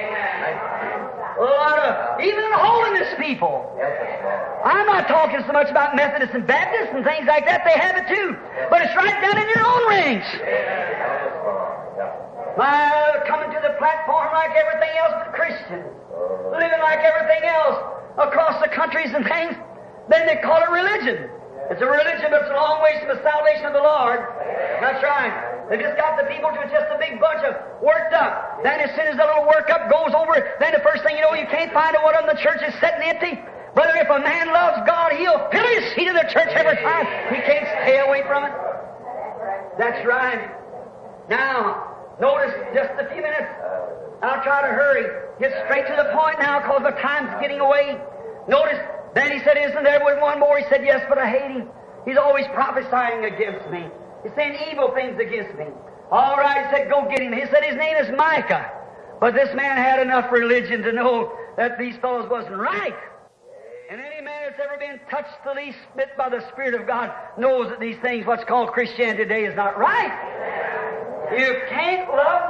A lot of even holiness people. I'm not talking so much about Methodists and Baptists and things like that. They have it too. But it's right down in your own ranks. Coming to the platform like everything else but Christians. Living like everything else across the countries and things. Then they call it religion. It's a religion, but it's a long ways from the salvation of the Lord. That's right. They just got the people to just a big bunch of worked up. Then as soon as the little work up goes over, then the first thing you know, you can't find out what of the church is sitting empty. Brother, if a man loves God, he'll fill his seat in the church every time. He can't stay away from it. That's right. Now, notice just a few minutes. I'll try to hurry. Get straight to the point now because the time's getting away. Notice, then he said, isn't there one more? He said, yes, but I hate him. He's always prophesying against me. He's saying evil things against me. All right, he said, go get him. He said his name is Micah. But this man had enough religion to know that these fellows wasn't right. And any man that's ever been touched the least bit by the Spirit of God knows that these things, what's called Christianity today, is not right. You can't love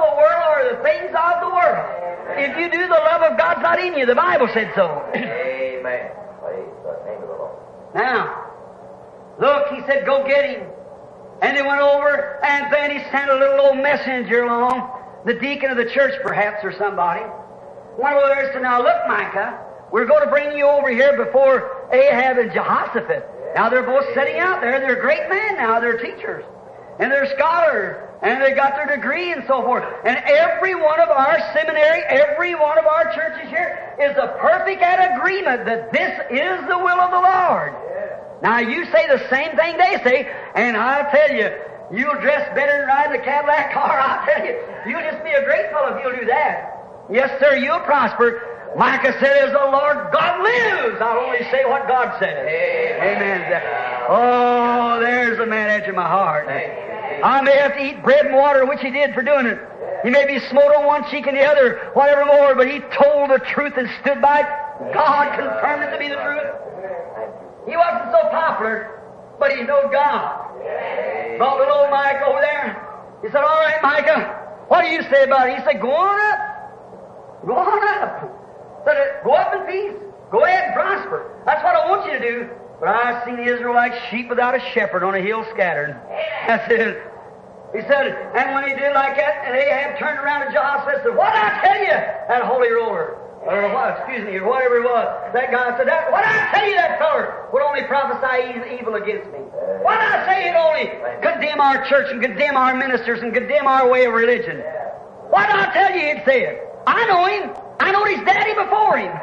the world are the things of the world. If you do, the love of God's not in you. The Bible said so. Amen. Praise the name of the Lord. Now, look, he said, go get him. And they went over, and then he sent a little old messenger along, the deacon of the church perhaps, or somebody. Went over there and said, now look, Micah, we're going to bring you over here before Ahab and Jehoshaphat. Now they're both sitting out there. They're great men now. They're teachers. And they're scholars. And they got their degree and so forth. And every one of our seminary, every one of our churches here is a perfect at agreement that this is the will of the Lord. Now you say the same thing they say, and I'll tell you, you'll dress better than riding a Cadillac car. I'll tell you, you'll just be a great fellow if you'll do that. Yes, sir, you'll prosper. Micah said, as the Lord God lives, I'll only say what God says. Amen. Oh, there's a man after my heart. I may have to eat bread and water, which he did for doing it. He may be smote on one cheek and the other, whatever more, but he told the truth and stood by it. God confirmed it to be the truth. He wasn't so popular, but he knew God. Brought little old Micah over there. He said, all right, Micah, what do you say about it? He said, go on up. Go on up. Said, go up in peace. Go ahead and prosper. That's what I want you to do. But I've seen the Israelites sheep without a shepherd on a hill scattered. That's it. He said, and when he did like that, and Ahab turned around to Jehoshaphat and said, what did I tell you? That holy roller. Or what, excuse me, or whatever it was. That guy said, what did I tell you that feller would only prophesy evil against me? What did I say he'd only condemn our church and condemn our ministers and condemn our way of religion? What did I tell you he'd say it? I know him. I know his daddy before him.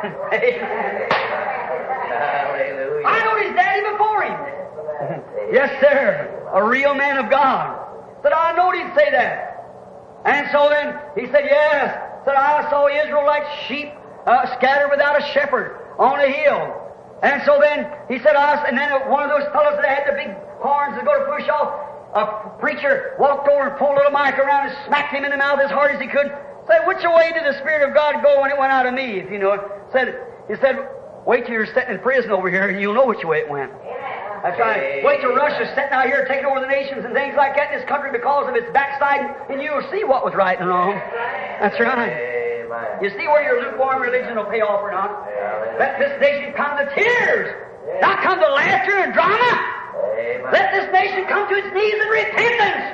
I know his daddy before him. Yes, sir. A real man of God. Said, I know he'd say that. And so then he said, yes. Said, I saw Israel like sheep scattered without a shepherd on a hill. And so then he said, and then one of those fellows that had the big horns that go to push off, a preacher walked over and pulled little Micah around and smacked him in the mouth as hard as he could. Said, which way did the Spirit of God go when it went out of me, if you know it? He said, wait till you're sitting in prison over here and you'll know which way it went. That's right. Wait till Russia's sitting out here taking over the nations and things like that in this country because of its backsliding, and you'll see what was right and wrong. That's right. You see where your lukewarm religion will pay off or not? Let this nation come to tears, not come to laughter and drama. Let this nation come to its knees in repentance.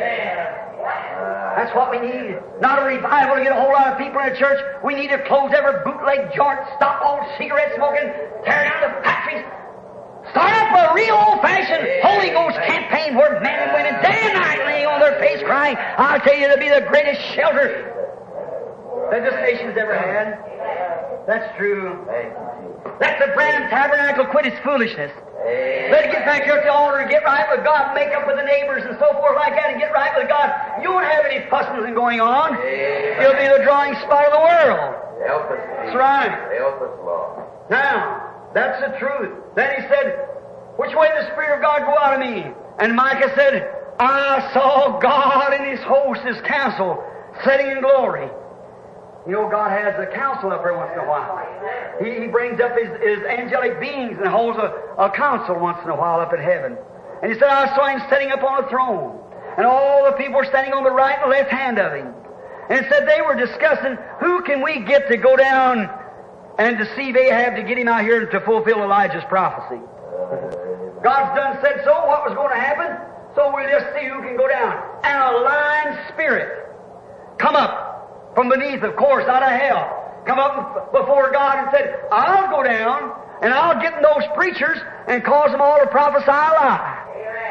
That's what we need. Not a revival to get a whole lot of people in the church. We need to close every bootleg joint, stop all cigarette smoking, tear down the factories, start up a real old-fashioned Holy Ghost campaign where men and women day and night laying on their face crying. I'll tell you, it'll be the greatest shelter that this nation's ever had. That's true. Let the Branham Tabernacle quit its foolishness. Let it get back here at the altar and get right with God, make up with the neighbors and so forth like that and get right with God. You won't have any fussing going on. You'll be the drawing spot of the world. Help us, that's right. Help us, Lord. Now, that's the truth. Then he said, which way did the Spirit of God go out of me? And Micah said, I saw God in His host, His council, sitting in glory. You know, God has a council up there once in a while. He brings up his angelic beings and holds a council once in a while up in heaven. And he said, I saw Him sitting upon a throne. And all the people were standing on the right and left hand of Him. And it said they were discussing, who can we get to go down and deceive Ahab to get him out here to fulfill Elijah's prophecy? God's done said so, what was going to happen? So we'll just see who can go down. And a lying spirit come up from beneath, of course, out of hell, come up before God and said, I'll go down and I'll get in those preachers and cause them all to prophesy a lie.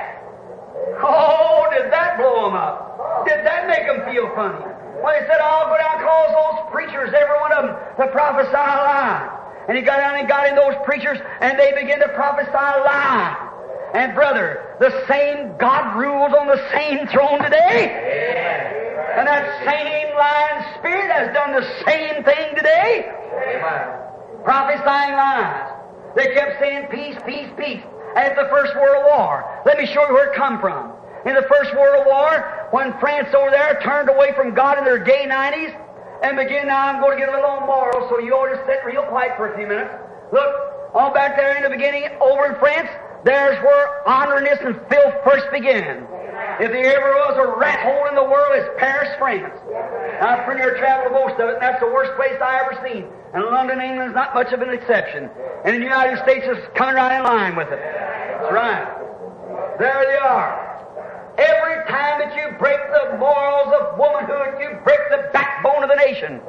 Oh, did that blow them up? Did that make them feel funny? Well, he said, I'll go down and cause those preachers, every one of them, to prophesy a lie. And he got down and got in those preachers and they began to prophesy a lie. And brother, the same God rules on the same throne today. And that same lying spirit has done the same thing today. Prophesying lies. They kept saying peace, peace, peace. After the First World War. Let me show you where it come from. In the First World War, when France over there turned away from God in their gay 90s, and began, now I'm going to get a little on moral, so you ought to sit real quiet for a few minutes. Look, on back there in the beginning, over in France, there's where honoriness and filth first began. If there ever was a rat hole in the world, it's Paris, France. I've pretty near traveled most of it, and that's the worst place I ever seen. And London, England is not much of an exception. And the United States is coming right in line with it. That's right. There they are. Every time that you break the morals of womanhood, you break the backbone of the nation.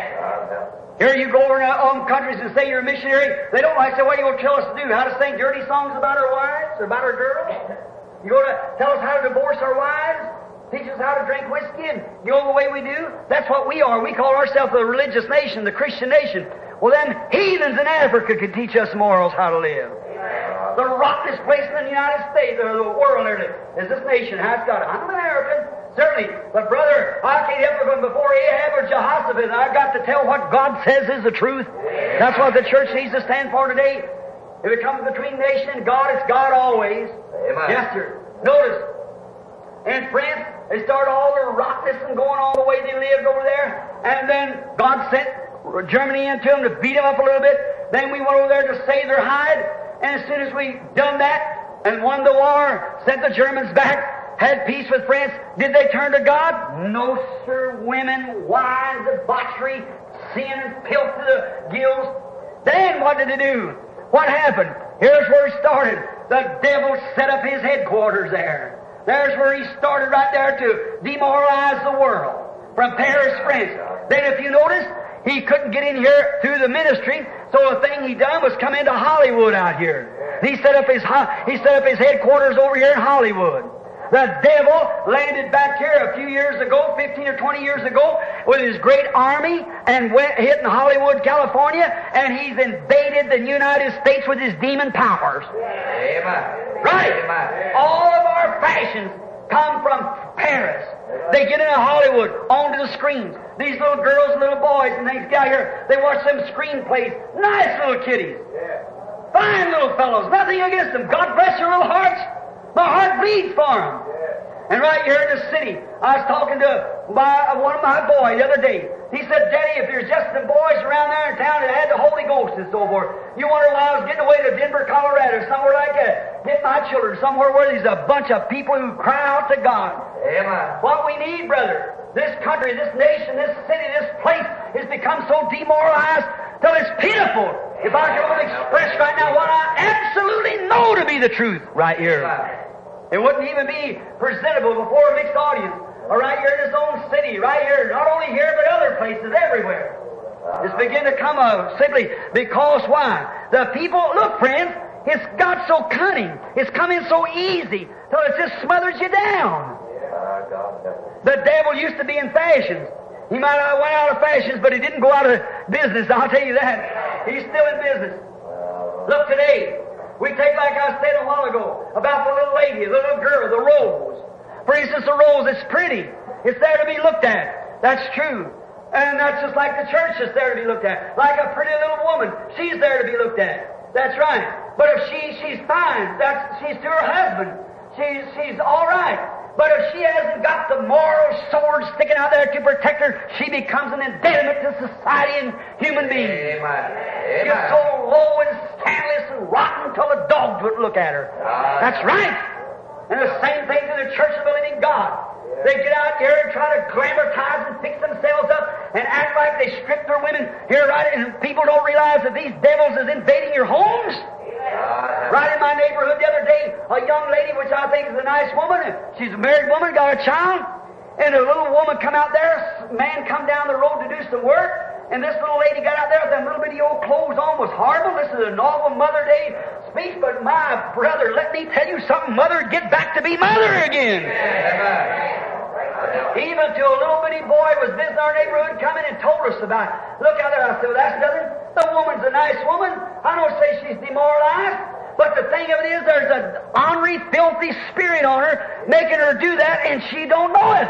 Here you go over in countries and say you're a missionary. They don't like to say, what are you going to tell us to do? How to sing dirty songs about our wives or about our girls? You going to tell us how to divorce our wives? Teach us how to drink whiskey and go the way we do? That's what we are. We call ourselves the religious nation, the Christian nation. Well, then, heathens in Africa could teach us morals how to live. The rottenest place in the United States, or the world, is this nation. How it's got it. I'm an American, certainly. But, brother, I can't help it from before Ahab or Jehoshaphat. I've got to tell what God says is the truth. That's what the church needs to stand for today. If it comes between nation and God, it's God always. Amen. Yes, sir. Notice, in France, they started all their rottenness and going all the way they lived over there. And then God sent Germany into them to beat them up a little bit. Then we went over there to save their hide. And as soon as we done that and won the war, sent the Germans back, had peace with France, did they turn to God? No, sir. Women, wine, debauchery, sin and filth to the gills. Then what did they do? What happened? Here's where he started. The devil set up his headquarters there. There's where he started right there to demoralize the world. From Paris, France. Then if you notice, he couldn't get in here through the ministry, so the thing he done was come into Hollywood out here. He set up his headquarters over here in Hollywood. The devil landed back here a few years ago, 15 or 20 years ago, with his great army and went hitting Hollywood, California, and he's invaded the United States with his demon powers. Amen. Right? Amen. All of our fashions come from Paris. They get into Hollywood, onto the screens. These little girls and little boys and things get out here, they watch them screenplays. Nice little kiddies. Fine little fellows. Nothing against them. God bless your little hearts. My heart bleeds for them. And right here in the city, I was talking to one of my boys the other day. He said, Daddy, if there's just some boys around there in town that had the Holy Ghost and so forth, you wonder why I was getting away to Denver, Colorado, somewhere like that. Get my children somewhere where there's a bunch of people who cry out to God. Amen. What we need, brother, this country, this nation, this city, this place has become so demoralized till it's pitiful. If I could only express right now what I absolutely know to be the truth right here. It wouldn't even be presentable before a mixed audience. Or right here in his own city, right here, not only here but other places, everywhere. It's beginning to come simply because why? The people, look friends, it's got so cunning, it's coming so easy, till it just smothers you down. The devil used to be in fashions. He might have went out of fashions, but he didn't go out of business, I'll tell you that. He's still in business. Look today, we take, like I said a while ago, about the little lady, the little girl, the rose. For instance, the rose is pretty. It's there to be looked at. That's true. And that's just like the church is there to be looked at. Like a pretty little woman, she's there to be looked at. That's right. But if she's fine, she's to her husband. She's all right. But if she hasn't got the moral sword sticking out there to protect her, she becomes an impediment to society and human beings. Amen. She's so low and scandalous and rotten till the dogs would look at her. That's right. And the same thing to the church of the living God. They get out here and try to glamorize and fix themselves up and act like they strip their women here, right? And people don't realize that these devils is invading your homes. Right in my neighborhood the other day, a young lady, which I think is a nice woman, she's a married woman, got a child, and a little woman come out there, man come down the road to do some work, and this little lady got out there with them little bitty old clothes on, was horrible. This is a novel Mother Day speech, but my brother, let me tell you something, mother, get back to be mother again. Even to a little bitty boy was visiting our neighborhood, come in and told us about it. Look out there, I said, well, that's nothing. The woman's a nice woman. I don't say she's demoralized. But the thing of it is, there's an ornery, filthy spirit on her, making her do that, and she don't know it.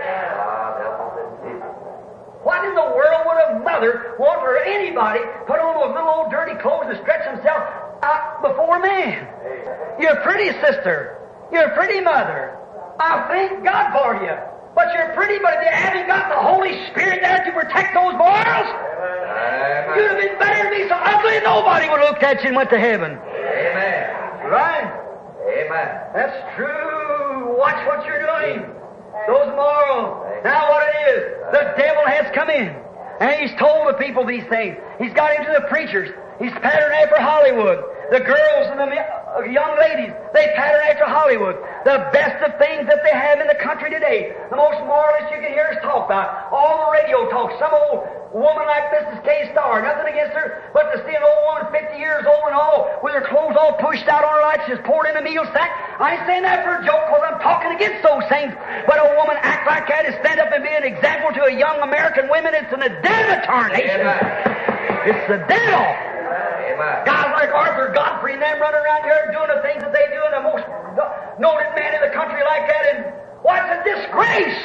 What in the world would a mother want for anybody put on those little old dirty clothes and stretch himself out before a man? You're a pretty sister. You're a pretty mother. I thank God for you. But you're pretty, but if you haven't got the Holy Spirit there to protect those morals, you'd have been better than me so ugly nobody would have looked at you and went to heaven. Amen. Right? Amen. That's true. watch what you're doing. Those morals. Now what it is, the devil has come in, and he's told the people these things. He's got into the preachers. He's patterned after Hollywood. The girls and the young ladies, they pattern after Hollywood. The best of things that they have in the country today. The most moralist you can hear us talk about. All the radio talk. Some old woman like Mrs. K. Starr, nothing against her, but to see an old woman 50 years old and all, with her clothes all pushed out on her like she's poured in a meal sack. I ain't saying that for a joke, because I'm talking against those things. But a woman act like that is stand up and be an example to a young American woman. It's an damnation. It's the devil. Guys like Arthur Godfrey and them running around here doing the things that they do, and the most noted man in the country like that, and what's a disgrace?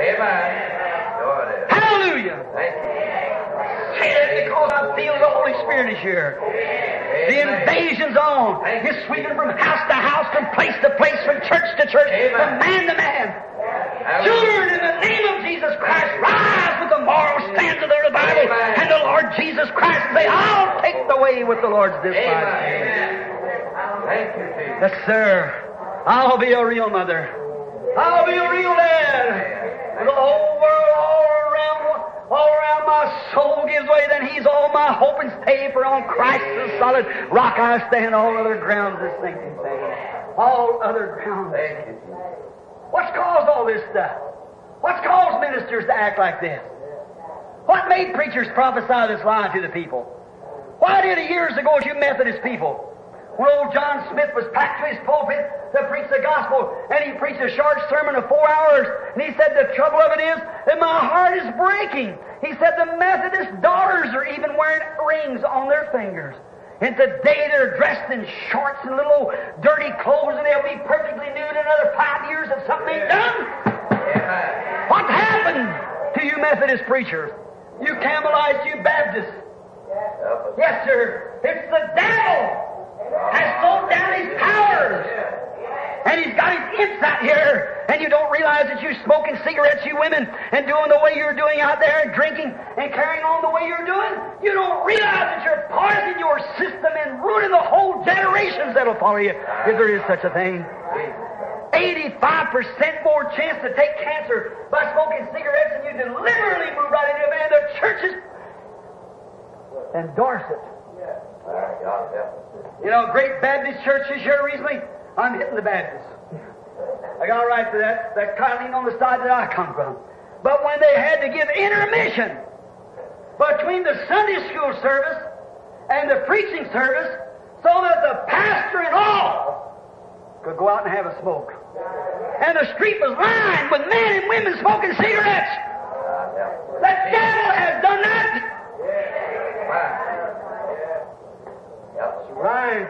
Amen. Hallelujah. Thank you. Say it because I feel the Holy Spirit is here. The invasion's on. It's sweeping from house to house, from place to place, from church to church, from man to man. Children, in the name of Jesus Christ, rise with the moral stands of the Bible and the Lord Jesus Christ and say, I'll take the way with the Lord's disciples. Thank you, Jesus. Yes, sir. I'll be a real mother. I'll be a real dad. The whole world all around my soul gives way, then He's all my hope and stay, for on Christ the solid rock I stand. All other grounds is sinking sand. All other grounds. Thank you, Jesus. What's caused all this stuff? What's caused ministers to act like this? What made preachers prophesy this lie to the people? Why did it years ago you Methodist people? When old John Smith was packed to his pulpit to preach the gospel, and he preached a short sermon of 4 hours, and he said, the trouble of it is that my heart is breaking. He said the Methodist daughters are even wearing rings on their fingers. And today they're dressed in shorts and little dirty clothes, and they'll be perfectly nude in another 5 years if something ain't done. What happened to you Methodist preachers? You Campbellites, you Baptists? Yes, sir. It's the devil has slowed down his powers. And he's got his imps out here, and you don't realize that you're smoking cigarettes, you women, and doing the way you're doing out there, and drinking and carrying on the way you're doing. You don't realize that you're poisoning your system and ruining the whole generations that'll follow you, if there is such a thing. 85% more chance to take cancer by smoking cigarettes, and you deliberately move right into it, man. The churches endorse it. You know, great Baptist churches here recently, I'm hitting the Baptists. I got a right to that. That kind of lean on the side that I come from. But when they had to give intermission between the Sunday school service and the preaching service, so that the pastor and all could go out and have a smoke. And the street was lined with men and women smoking cigarettes. The devil has done that. That's right.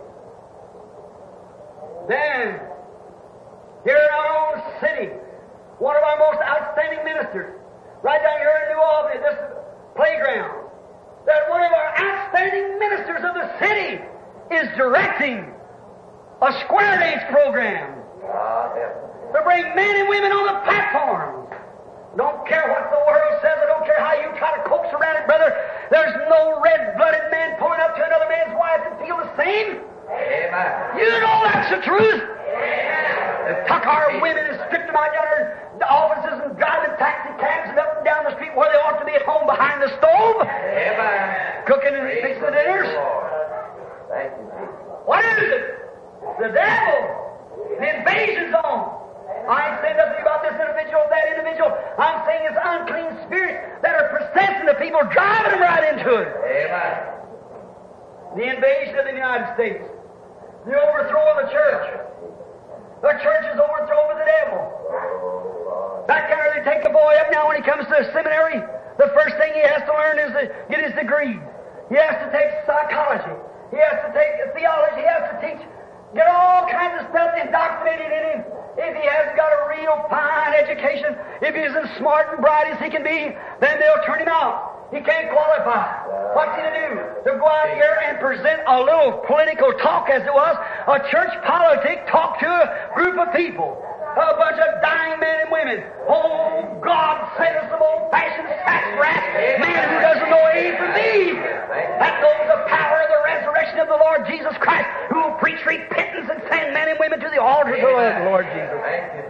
Then, here in our own city, one of our most outstanding ministers, right down here in New Albany, this playground, that one of our outstanding ministers of the city is directing a square dance program to bring men and women on the platforms. Don't care what the world says, I don't care how you try to coax around it, brother. There's no red-blooded man pulling up to another man's wife and feel the same. Amen. You know that's the truth. They tuck our women and strip them out down in offices and driving taxi cabs and up and down the street where they ought to be at home behind the stove. Amen. Cooking and fixing the dinners. Thank you, Jesus. What is it? It's the devil. The invasion's on. I ain't saying nothing about this individual, that individual. I'm saying it's unclean spirits that are possessing the people, driving them right into it. Amen. The invasion of the United States. The overthrow of the church. The church is overthrown by the devil. Back there, they take the boy up now when he comes to the seminary. The first thing he has to learn is to get his degree. He has to take psychology. He has to take theology. He has to get all kinds of stuff indoctrinated in him. If he hasn't got a real fine education, if he isn't smart and bright as he can be, then they'll turn him out. He can't qualify. What's he to do? To go out here and present a little political talk, as it was, a church politic talk to a group of people. A bunch of dying men and women. Oh, God send us some old-fashioned sassafras, man who doesn't know A from B. That knows the power of the resurrection of the Lord Jesus Christ, who will preach repentance and send men and women to the altar of the Lord Jesus.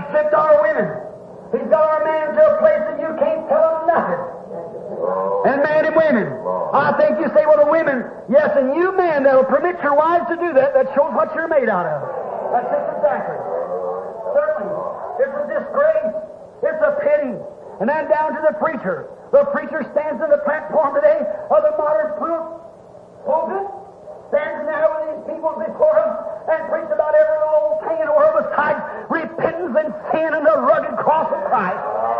stripped our women. He's got our men to a place that you can't tell them nothing. And men and women. I think you say, well, the women, yes, and you men that will permit your wives to do that, that shows what you're made out of. That's just exactly. Certainly. It's a disgrace. It's a pity. And then down to the preacher. The preacher stands on the platform today of the modern pulpit, stands there with these people before him and preaches about every old thing in the world besides repentance and sin and the rugged cross of Christ.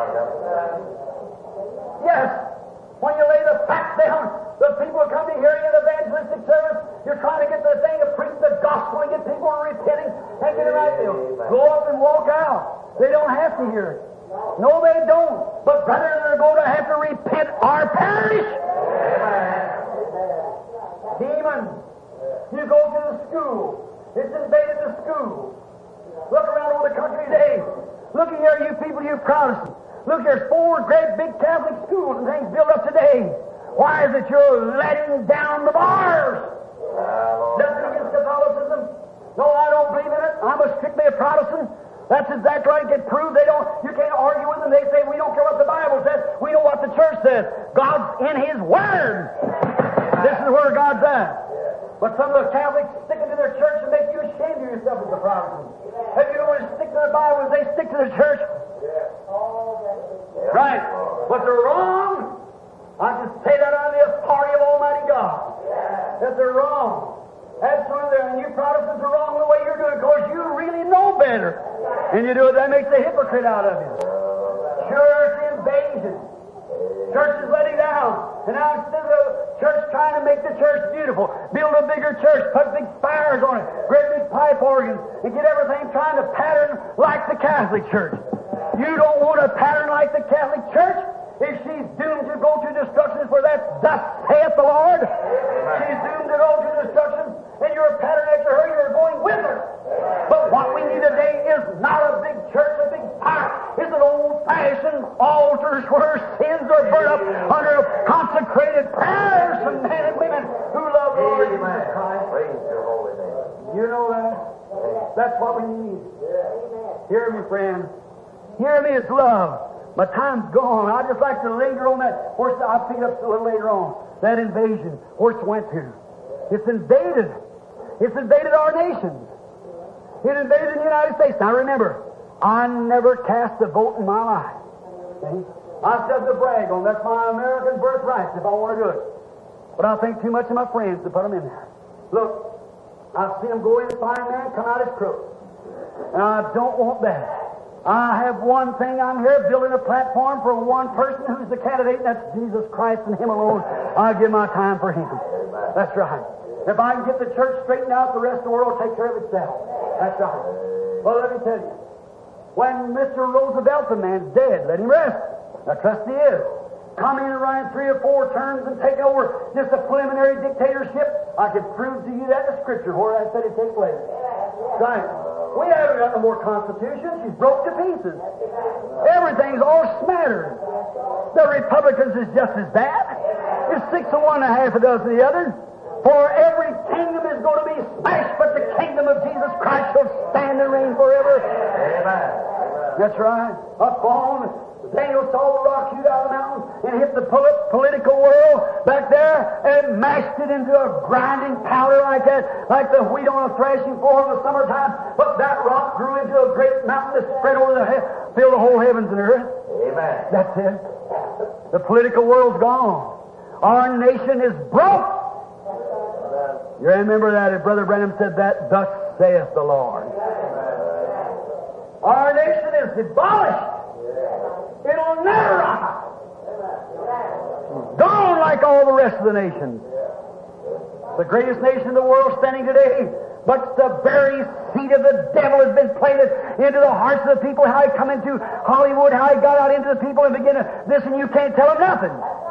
Yes, when you lay the facts down, the people come to hear you in evangelistic service, you're trying to get the thing of preaching the gospel and get people repenting and get it right. Go up and walk out. They don't have to hear it. No, they don't. But brother, they're going to have to repent or perish. Demons. You go to the school. It's invaded the school. Look around over the country today. Look here, you people, you Protestants. Look, there's 4 great big Catholic schools and things built up today. Why is it you're letting down the bars? Nothing against Catholicism. No, I don't believe in it. I'm strictly a Protestant. That's exactly right. It can prove you can't argue with them. They say, we don't care what the Bible says. We know what the church says. God's in His Word. This is where God's at. But some of the Catholics stick into their church and make you ashamed of yourself as a Protestant. Have you always stick to the Bible as they stick to the church? Right. But they're wrong. I can say that on the authority of Almighty God. That they're wrong. Absolutely. And you Protestants are wrong the way you're doing it because you really know better. And you do it, that makes a hypocrite out of you. Church invasion. Church is letting down. And now instead of the church trying to make the church beautiful, build a bigger church, put big spires on it, great big pipe organs, and get everything trying to pattern like the Catholic Church. You don't want a pattern like the Catholic Church. If she's doomed to go to destruction, for that thus saith the Lord. She's doomed to go to destruction, and you're a pattern after her, you're going with her. But what we need today is not a big church, a big fire. It's an old-fashioned altars where sins are burnt up under consecrated prayers from men and women who love the Lord Jesus Christ. Praise your holy name. You know that? That's what we need. Hear me, friend. Hear me, it's love. My time's gone. I'd just like to linger on that. Horse, I'll pick it up a little later on. That invasion. Horse went to. It's invaded. It's invaded our nations. It invaded the United States. Now remember, I never cast a vote in my life. See? I said to brag on. That's my American birthright if I want to do it. But I think too much of my friends to put them in there. Look, I've seen them go in and find man, come out as crooks. And I don't want that. I have one thing I'm here, building a platform for one person who's the candidate, and that's Jesus Christ and Him alone. I'll give my time for Him. That's right. If I can get the church straightened out, the rest of the world will take care of itself. That's right. Well, let me tell you. When Mr. Roosevelt, the man's dead, let him rest. I trust he is. Come in and run 3 or 4 terms and take over just a preliminary dictatorship, I could prove to you that in the Scripture where I said it take place. Right. We haven't got no more Constitution. She's broke to pieces. Everything's all smattered. The Republicans is just as bad. It's 6 of one and a half a dozen of the other. For every kingdom is going to be smashed, but the kingdom of Jesus Christ shall stand and reign forever. Amen. That's right. Up on Daniel saw the rock shoot out of the mountain and hit the political world back there and mashed it into a grinding powder like that, like the wheat on a threshing floor in the summertime. But that rock grew into a great mountain that spread over filled the whole heavens and earth. Amen. That's it. The political world's gone. Our nation is broke. You remember that as Brother Branham said that, thus saith the Lord. Our nation is demolished. It'll never rise. Gone like all the rest of the nations. The greatest nation in the world standing today, but the very seed of the devil has been planted into the hearts of the people. How he come into Hollywood, how he got out into the people and began to this, and you can't tell him nothing.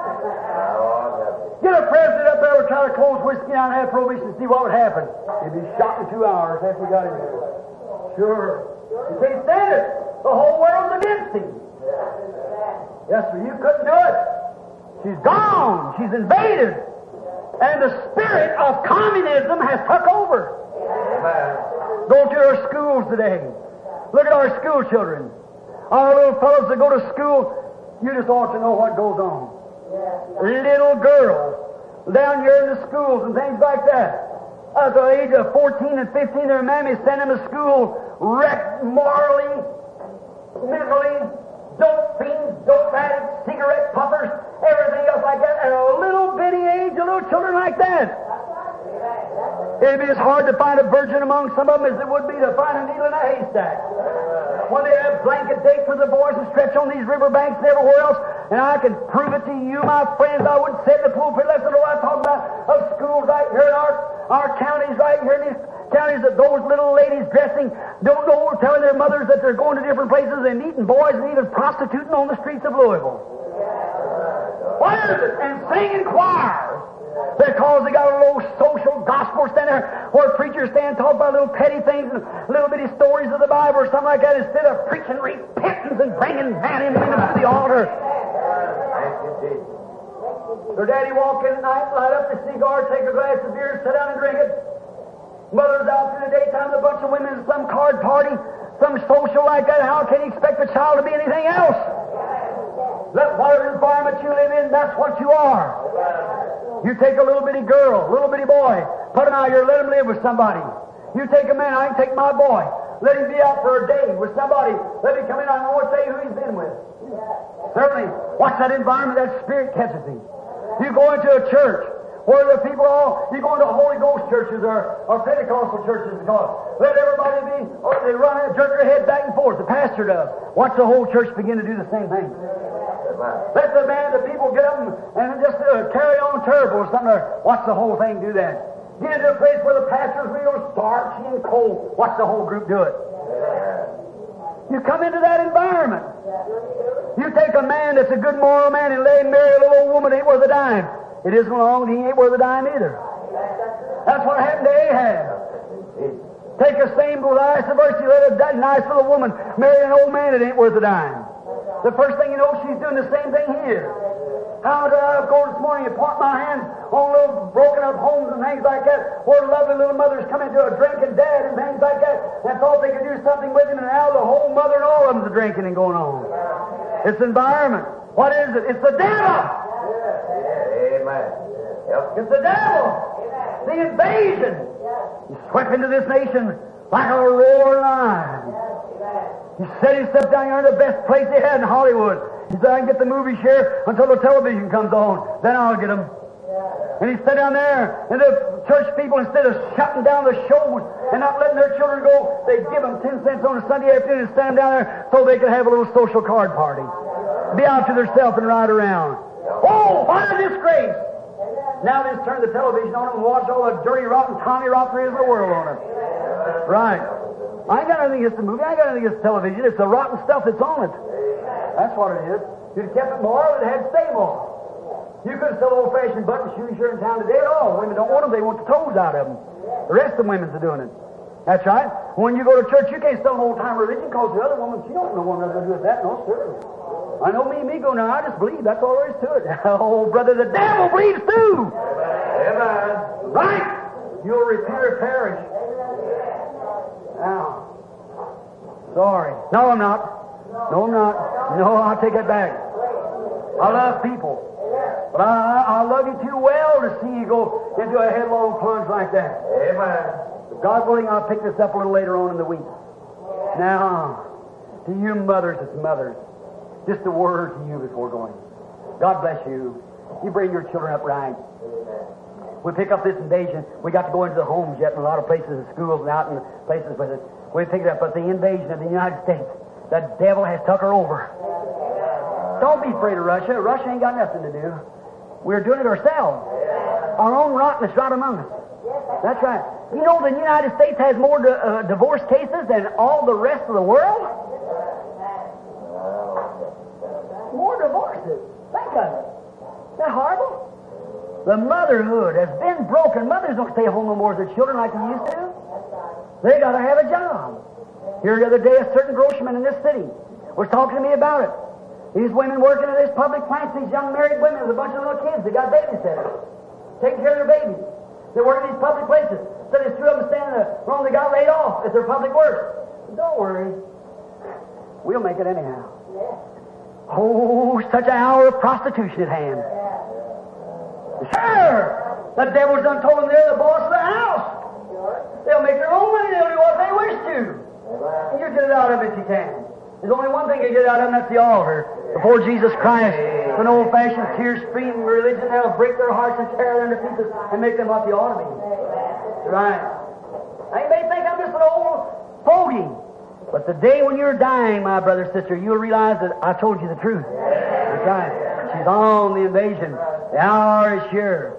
Get a president up there and try to close whiskey down and have prohibition and see what would happen. He'd be shot in 2 hours after we got him here. Sure. You can't stand it. The whole world's against him. Yes, sir, you couldn't do it. She's gone. She's invaded. And the spirit of communism has took over. Amen. Go to our schools today. Look at our school children. Our little fellows that go to school, you just ought to know what goes on. Little girls down here in the schools and things like that. At the age of 14 and 15, their mammies send them to school wrecked morally, mentally, dope fiends, dope addicts, cigarette puffers, everything else like that. At a little bitty age of little children like that. It'd be as hard to find a virgin among some of them as it would be to find a needle in a haystack. When they have blanket dates with the boys and stretch on these river banks and everywhere else, and I can prove it to you, my friends, I wouldn't sit in the pulpit less than what I talk about of schools right here in our counties, right here in these counties, that those little ladies dressing don't know, telling their mothers that they're going to different places and meeting boys and even prostituting on the streets of Louisville. What is it? And singing choirs. Because they got a little social gospel stand there where preachers stand talk about little petty things and little bitty stories of the Bible or something like that, instead of preaching repentance and bringing man and women to the altar. Their daddy walk in at night, light up the cigar, take a glass of beer, sit down and drink it. Mother's out through the daytime with a bunch of women at some card party, some social like that. How can you expect the child to be anything else? Let whatever environment you live in, that's what you are. You take a little bitty girl, little bitty boy, put him out here, let him live with somebody. You take a man, I can take my boy, let him be out for a day with somebody, let him come in, I won't tell you who he's been with. Certainly, watch that environment, that spirit catches him. You go into a church where the people you go into Holy Ghost churches or Pentecostal churches, because let everybody be, or they run and jerk their head back and forth, the pastor does. Watch the whole church begin to do the same thing. Let the people get up and just carry on terrible or something. Watch the whole thing do that. Get into a place where the pastor's real starchy and cold. Watch the whole group do it. You come into that environment. You take a man that's a good moral man and let him marry a little old woman that ain't worth a dime. It isn't long, he ain't worth a dime either. That's what happened to Ahab. Take a same vice versa, let a nice little woman marry an old man that ain't worth a dime. The first thing you know, she's doing the same thing here. How did I go this morning and point my hands on little broken up homes and things like that, where lovely little mothers come into a drinking dad and things like that, and thought they could do something with him, and now the whole mother and all of them's drinking and going on. It's environment. What is it? It's the devil. Amen. Yep. It's the devil. The invasion. He swept into this nation like a roaring lion. He set himself down here in the best place they had in Hollywood. He said, I can get the movies here until the television comes on. Then I'll get them. And he sat down there, and the church people, instead of shutting down the shows and not letting their children go, they'd give them 10 cents on a Sunday afternoon and stand down there so they could have a little social card party. Be out to themselves and ride around. Oh, what a disgrace! Now they just turn the television on and watch all the dirty, rotten, Tommy rotteries of the world on it. Right. I ain't got anything against the movie. I ain't got anything against television. It's the rotten stuff that's on it. That's what it is. If you'd kept it moral, it had to stay moral. You couldn't sell old-fashioned button shoes here in town today at all. Women don't want them. They want the toes out of them. The rest of the women's are doing it. That's right. When you go to church, you can't sell an old-time religion because the other woman, she don't know what nothing to do with that. No, sir. I know me go now. I just believe. That's all there is to it. Oh, brother, the devil believes too. Amen. Right? You'll repent or perish. Now, sorry. No, I'm not. No, I'm not. No, I'll take that back. I love people. But I love you too well to see you go into a headlong plunge like that. Amen. God willing, I'll pick this up a little later on in the week. Now, to you mothers, it's mothers. Just a word to you before going. God bless you. You bring your children up right. We pick up this invasion. We got to go into the homes yet in a lot of places, in schools and out in places with it. We pick it up, but the invasion of the United States, the devil has took her over. Don't be afraid of Russia. Russia ain't got nothing to do. We're doing it ourselves. Our own rottenness right among us. That's right. You know the United States has more divorce cases than all the rest of the world? More divorces. Think of it. Isn't that horrible? The motherhood has been broken. Mothers don't stay home no more with their children like they used to. They got to have a job. Here the other day, a certain groceryman in this city was talking to me about it. These women working in this public plants, these young married women with a bunch of little kids, they got babysitters, taking care of their babies. They work in these public places. So there's two of them standing there, wrong, they got laid off at their public work. Don't worry. We'll make it anyhow. Oh, such an hour of prostitution at hand. Sure! The devil's done told them they're the boss of the house. They'll make their own money. They'll do what they wish to. And you get it out of it if you can. There's only one thing you get out of them, that's the altar. Before Jesus Christ, it's an old-fashioned tear-stream religion. They'll break their hearts and tear them to pieces and make them what they ought to be. Right. Now, you may think I'm just an old fogey. But the day when you're dying, my brother, sister, you'll realize that I told you the truth. That's right. She's on the invasion. The hour is sure.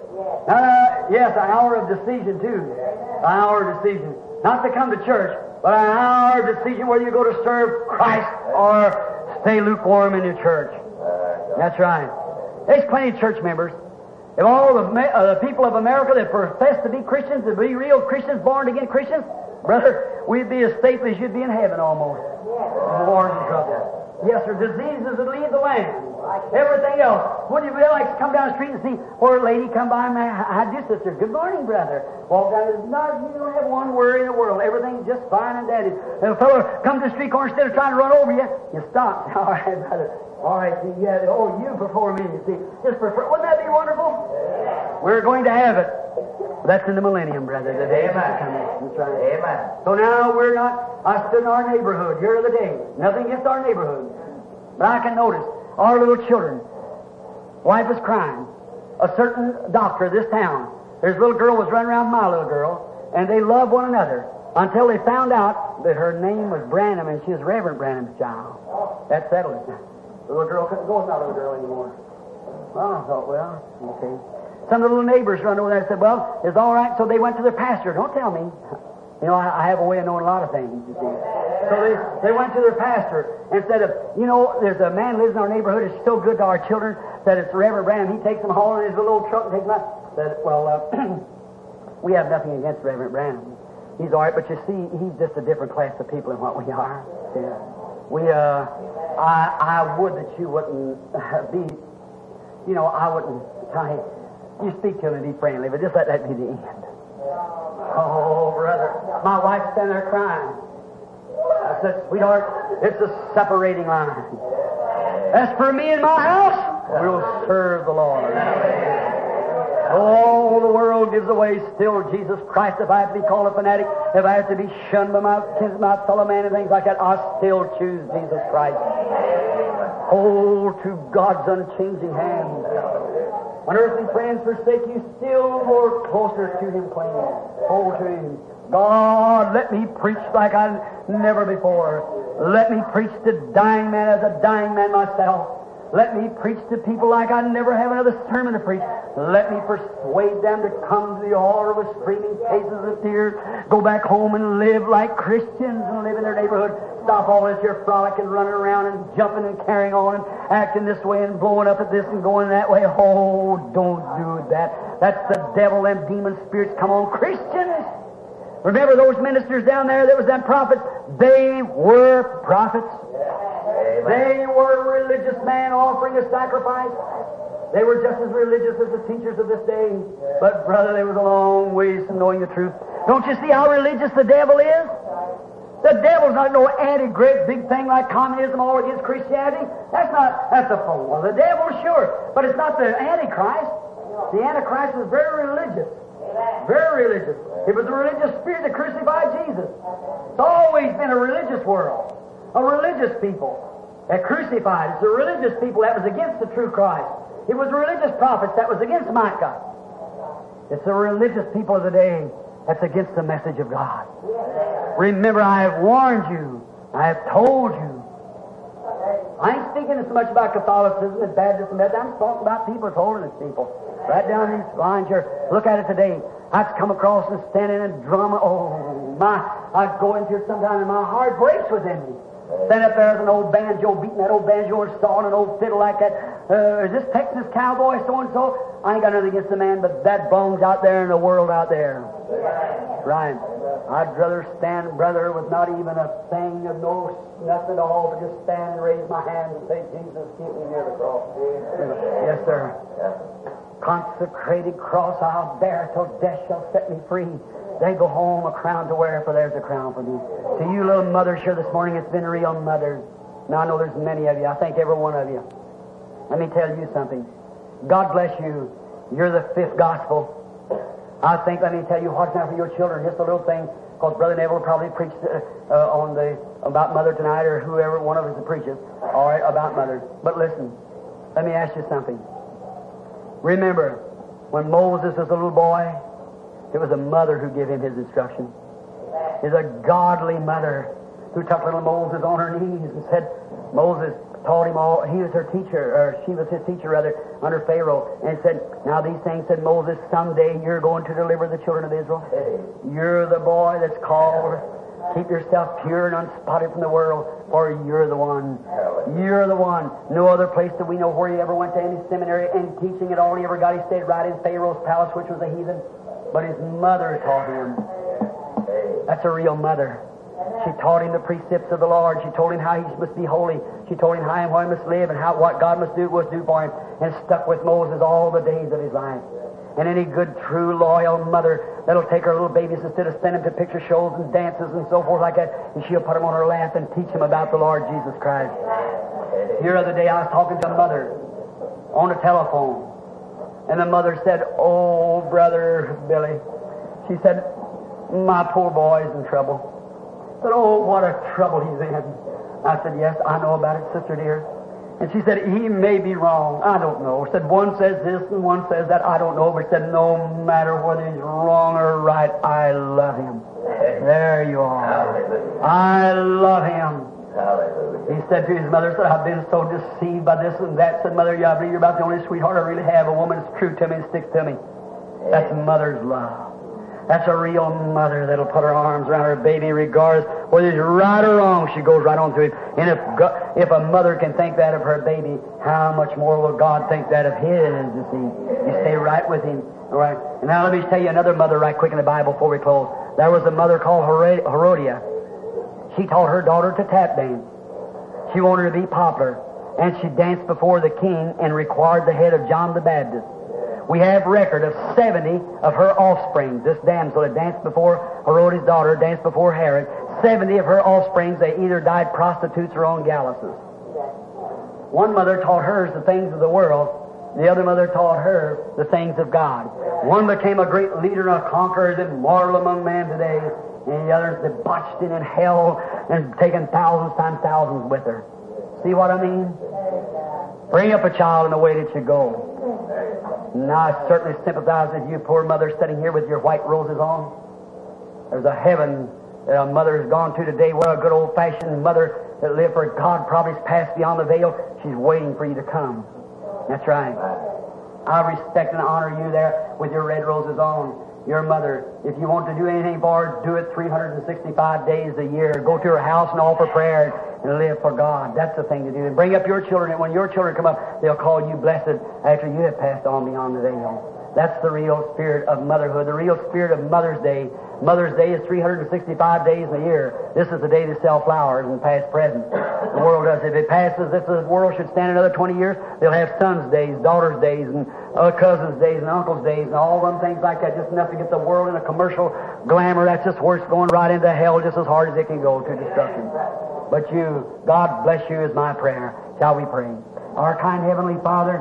Yes, an hour of decision, too. An hour of decision. Not to come to church, but an hour of decision whether you go to serve Christ or stay lukewarm in your church. That's right. There's plenty of church members. If all the people of America that profess to be Christians, to be real Christians, born-again Christians, brother, we'd be as safely as you'd be in heaven almost. More in trouble. Yes, sir. Diseases would leave the land. Everything else. Wouldn't you really like to come down the street and see poor lady come by and how'd you, sister? Good morning, brother. Walk down there. No, you don't have one worry in the world. Everything's just fine and dandy. And a fellow comes to the street corner, instead of trying to run over you, you stop. All right, brother. All right, see, you before me, you see. Just prefer. Wouldn't that be wonderful? We're going to have it. That's in the millennium, brother. The day is coming. That's right. Amen. So now we're not, I stood in our neighborhood here the day. Nothing against our neighborhood. But I can notice our little children. Wife is crying. A certain doctor of this town. There's a little girl was running around, my little girl, and they loved one another until they found out that her name was Branham and she was Reverend Branham's child. That settled it. The little girl couldn't go with my little girl anymore. Well, I thought, well, okay. Some of the little neighbors run over there and said, well, it's all right. So they went to their pastor. Don't tell me. You know, I have a way of knowing a lot of things, you see. So they went to their pastor and said, there's a man lives in our neighborhood. It's so good to our children that it's Reverend Branham. He takes them hauling in his little old truck and takes them out. Said, well, we have nothing against Reverend Branham. He's all right, but you see, he's just a different class of people than what we are. Yeah. I would that you wouldn't be, I wouldn't try. You speak to him and be friendly, but just let that be the end. Oh, brother. My wife's standing there crying. I said, sweetheart, it's a separating line. As for me and my house, we'll serve the Lord. All the world gives away still Jesus Christ. If I have to be called a fanatic, if I have to be shunned by my fellow man and things like that, I still choose Jesus Christ. Hold to God's unchanging hand. When earthly friends forsake you, still more closer to Him cling. Hold to Him. God, let me preach like I never before. Let me preach to dying man as a dying man myself. Let me preach to people like I never have another sermon to preach. Let me persuade them to come to the altar with screaming faces and tears, go back home and live like Christians and live in their neighborhood. Stop all this here frolic and running around and jumping and carrying on and acting this way and blowing up at this and going that way. Oh, don't do that. That's the devil, them demon spirits. Come on, Christians. Remember those ministers down there that was them prophets? They were prophets. They were religious men offering a sacrifice. They were just as religious as the teachers of this day. But, brother, they was a long ways from knowing the truth. Don't you see how religious the devil is? The devil's not no anti-great big thing like communism all against Christianity. That's a fool. Well, the devil, sure, but it's not the Antichrist. The Antichrist was very religious. Very religious. It was a religious spirit that crucified Jesus. It's always been a religious world. A religious people that crucified. It's a religious people that was against the true Christ. It was religious prophets that was against Micah. It's the religious people of the day that's against the message of God. Remember, I have warned you. I have told you. I ain't speaking so much about Catholicism and Baptism. I'm talking about people as holiness people. Right down these lines here. Look at it today. I've come across and standing in drama. Oh, my. I go into it sometime and my heart breaks within me. Stand up there with an old banjo, beating that old banjo and sawing an old fiddle like that. Is this Texas cowboy so-and-so? I ain't got nothing against the man, but that bone's out there in the world out there. Right. I'd rather stand, brother, with not even a thing of nothing at all, but just stand and raise my hand and say, Jesus, keep me near the cross. Yes, sir. Consecrated cross I'll bear till death shall set me free. They go home a crown to wear, for there's a crown for me. To you little mothers here this morning, it's been real mothers. Now, I know there's many of you. I thank every one of you. Let me tell you something. God bless you. You're the fifth gospel. I think, let me tell you what's now for your children. Just a little thing, because Brother Neville probably preached about Mother tonight, or whoever one of us preaches, all right, about Mother. But listen, let me ask you something. Remember, when Moses was a little boy, it was a mother who gave him his instruction. It's a godly mother who took little Moses on her knees and said, Moses taught him all. He was her teacher, or she was his teacher, rather, under Pharaoh. And said, now these things, said Moses, someday you're going to deliver the children of Israel. You're the boy that's called. Keep yourself pure and unspotted from the world, for you're the one. You're the one. No other place that we know where he ever went to any seminary and teaching at all he ever got. He stayed right in Pharaoh's palace, which was a heathen. But his mother taught him. That's a real mother. She taught him the precepts of the Lord. She told him how he must be holy. She told him how and where he must live and what God must do was do for him. And stuck with Moses all the days of his life. And any good, true, loyal mother that'll take her little babies instead of sending them to picture shows and dances and so forth like that, and she'll put them on her lap and teach them about the Lord Jesus Christ. Here other day I was talking to a mother on the telephone. And the mother said, oh, Brother Billy. She said, my poor boy's in trouble. I said, oh, what a trouble he's in. I said, yes, I know about it, sister dear. And she said, he may be wrong. I don't know. Said, one says this and one says that. I don't know. But said, no matter whether he's wrong or right, I love him. There you are. I love him. He said to his mother, said, I've been so deceived by this and that. Said, Mother, I believe you're about the only sweetheart I really have. A woman that's true to me and sticks to me. That's mother's love. That's a real mother that'll put her arms around her baby regardless whether he's right or wrong. She goes right on to him. And if a mother can think that of her baby, how much more will God think that of his, you see? You stay right with him. All right. And now let me tell you another mother right quick in the Bible before we close. There was a mother called Herodias. She taught her daughter to tap dance. She wanted her to be popular. And she danced before the king and required the head of John the Baptist. We have record of 70 of her offspring. This damsel had danced before Herodias' daughter, danced before Herod. 70 of her offspring, they either died prostitutes or on galluses. One mother taught hers the things of the world. The other mother taught her the things of God. One became a great leader and a conqueror and immortal among men today. And the other's debauched in hell and taken thousands times thousands with her. See what I mean? Bring up a child in the way that you go. Now, I certainly sympathize with you, poor mother, sitting here with your white roses on. There's a heaven that a mother has gone to today where a good old-fashioned mother that lived for God probably has passed beyond the veil. She's waiting for you to come. That's right. I respect and honor you there with your red roses on. Your mother, if you want to do anything for her, do it 365 days a year. Go to her house and offer prayer and live for God. That's the thing to do. And bring up your children, and when your children come up, they'll call you blessed after you have passed on beyond the veil. That's the real spirit of motherhood, the real spirit of Mother's Day. Mother's Day is 365 days a year. This is the day to sell flowers and past presents. The world does. If it passes, if the world should stand another 20 years, they'll have sons' days, daughters' days, and cousins' days, and uncles' days, and all them things like that, just enough to get the world in a commercial glamour. That's just worse, going right into hell just as hard as it can go to destruction. But you, God bless you, is my prayer. Shall we pray? Our kind Heavenly Father,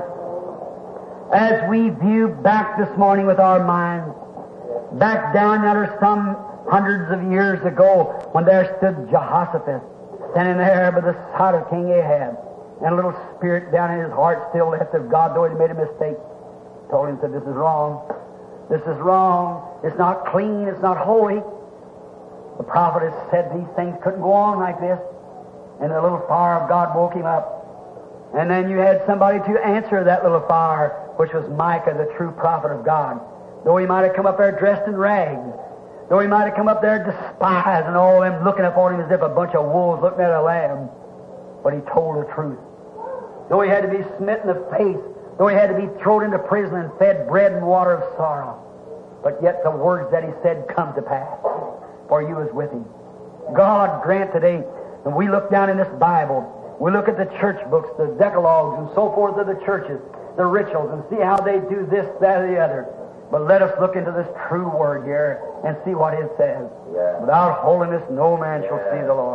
as we view back this morning with our minds, back down under some hundreds of years ago when there stood Jehoshaphat standing there by the side of King Ahab, and a little spirit down in his heart still left of God, though he made a mistake, told him, said, this is wrong. This is wrong. It's not clean. It's not holy. The prophet has said these things couldn't go on like this. And the little fire of God woke him up. And then you had somebody to answer that little fire, which was Micah, the true prophet of God. Though he might have come up there dressed in rags, though he might have come up there despised and all them looking upon him as if a bunch of wolves looking at a lamb, but he told the truth. Though he had to be smitten in the face, though he had to be thrown into prison and fed bread and water of sorrow, but yet the words that he said come to pass, for you was with him. God grant today, and we look down in this Bible, we look at the church books, the decalogues and so forth of the churches, the rituals, and see how they do this, that, or the other. But let us look into this true word here and see what it says. Without holiness, no man shall see the Lord.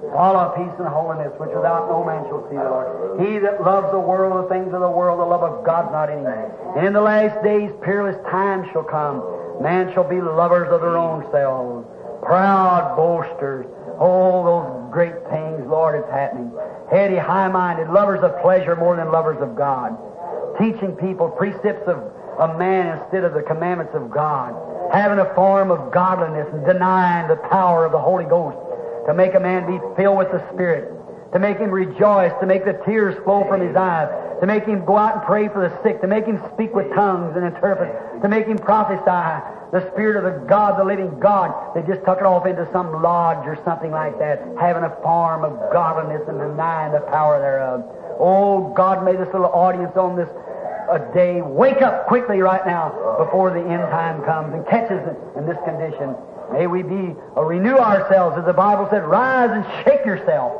Follow peace and holiness, which without no man shall see the Lord. He that loves the world, the things of the world, the love of God not in him. And in the last days, peerless times shall come. Man shall be lovers of their own selves, proud boasters. Oh, those great things, Lord, it's happening. Heady, high-minded, lovers of pleasure more than lovers of God. Teaching people precepts of man instead of the commandments of God. Having a form of godliness and denying the power of the Holy Ghost. To make a man be filled with the Spirit. To make him rejoice. To make the tears flow from his eyes. To make him go out and pray for the sick. To make him speak with tongues and interpret. To make him prophesy. The Spirit of the God, the living God. They just tuck it off into some lodge or something like that. Having a form of godliness and denying the power thereof. Oh, God, may this little audience on this day wake up quickly right now before the end time comes and catches it in this condition. May we renew ourselves, as the Bible said, rise and shake yourself.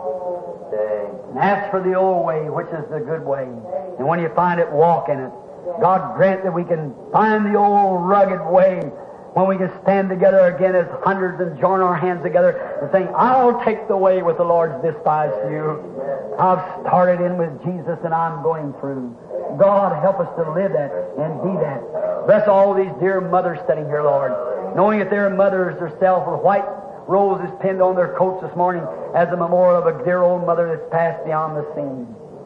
And ask for the old way, which is the good way. And when you find it, walk in it. God grant that we can find the old rugged way when we can stand together again as hundreds and join our hands together and saying, I'll take the way with the Lord's despised few. I've started in with Jesus and I'm going through. God, help us to live that and be that. Bless all these dear mothers sitting here, Lord, knowing that their mothers herself with white roses pinned on their coats this morning as a memorial of a dear old mother that's passed beyond the scene.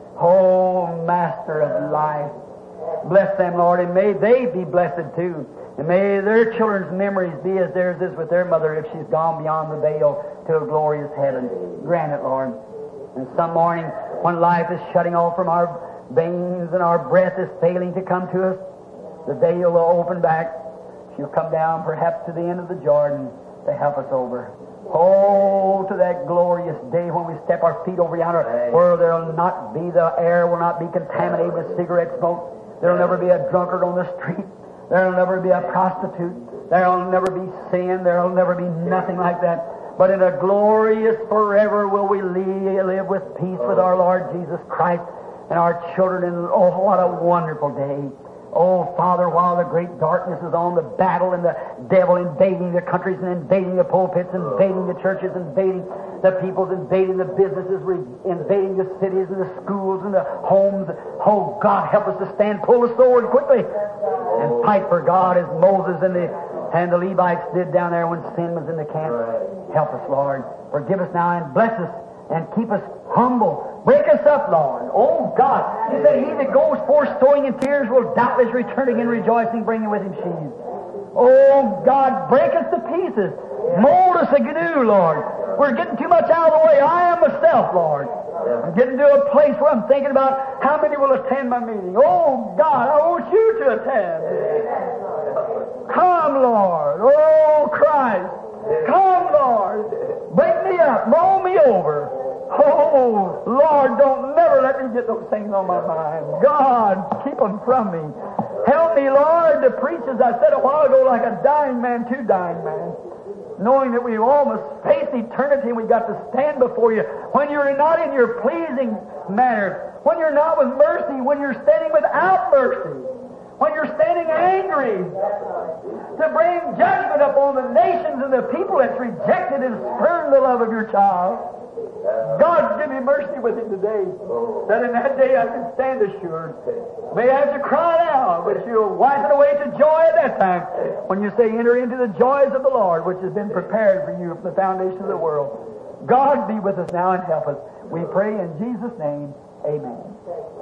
Oh, Master of life, bless them, Lord, and may they be blessed too. And may their children's memories be as theirs is with their mother if she's gone beyond the veil to a glorious heaven. Grant it, Lord. And some morning when life is shutting off from our veins and our breath is failing to come to us, the veil will open back. She'll come down perhaps to the end of the Jordan to help us over. Oh, to that glorious day when we step our feet over yonder, where there'll not be, the air will not be contaminated with cigarette smoke. There'll never be a drunkard on the street. There'll never be a prostitute. There'll never be sin. There'll never be nothing like that. But in a glorious forever will we live with peace with our Lord Jesus Christ and our children. And oh, what a wonderful day. Oh, Father, while the great darkness is on, the battle and the devil invading the countries and invading the pulpits, invading the churches, invading the peoples, invading the businesses, invading the cities and the schools and the homes. Oh, God, help us to stand, pull the sword quickly, and fight for God as Moses and the Levites did down there when sin was in the camp. Help us, Lord. Forgive us now and bless us and keep us humble. Break us up, Lord. Oh, God. He said, he that goes forth sowing in tears will doubtless return again rejoicing, bringing with him sheaves. Oh, God, break us to pieces. Mold us anew, Lord. We're getting too much out of the way. I am myself, Lord. I'm getting to a place where I'm thinking about how many will attend my meeting. Oh, God, I want you to attend. Come, Lord. Oh, Christ. Come, Lord. Break me up. Mold me over. Oh, Lord, don't never let me get those things on my mind. God, keep them from me. Help me, Lord, to preach, as I said a while ago, like a dying man to dying man. Knowing that we all must face eternity and we've got to stand before you. When you're not in your pleasing manner, when you're not with mercy, when you're standing without mercy, when you're standing angry, to bring judgment upon the nations and the people that's rejected and spurned the love of your child. God, give me mercy with him today, that in that day I can stand assured. May I have to cry now, but you'll wipe it away to joy at that time, when you say, enter into the joys of the Lord, which has been prepared for you from the foundation of the world. God be with us now and help us. We pray in Jesus' name. Amen.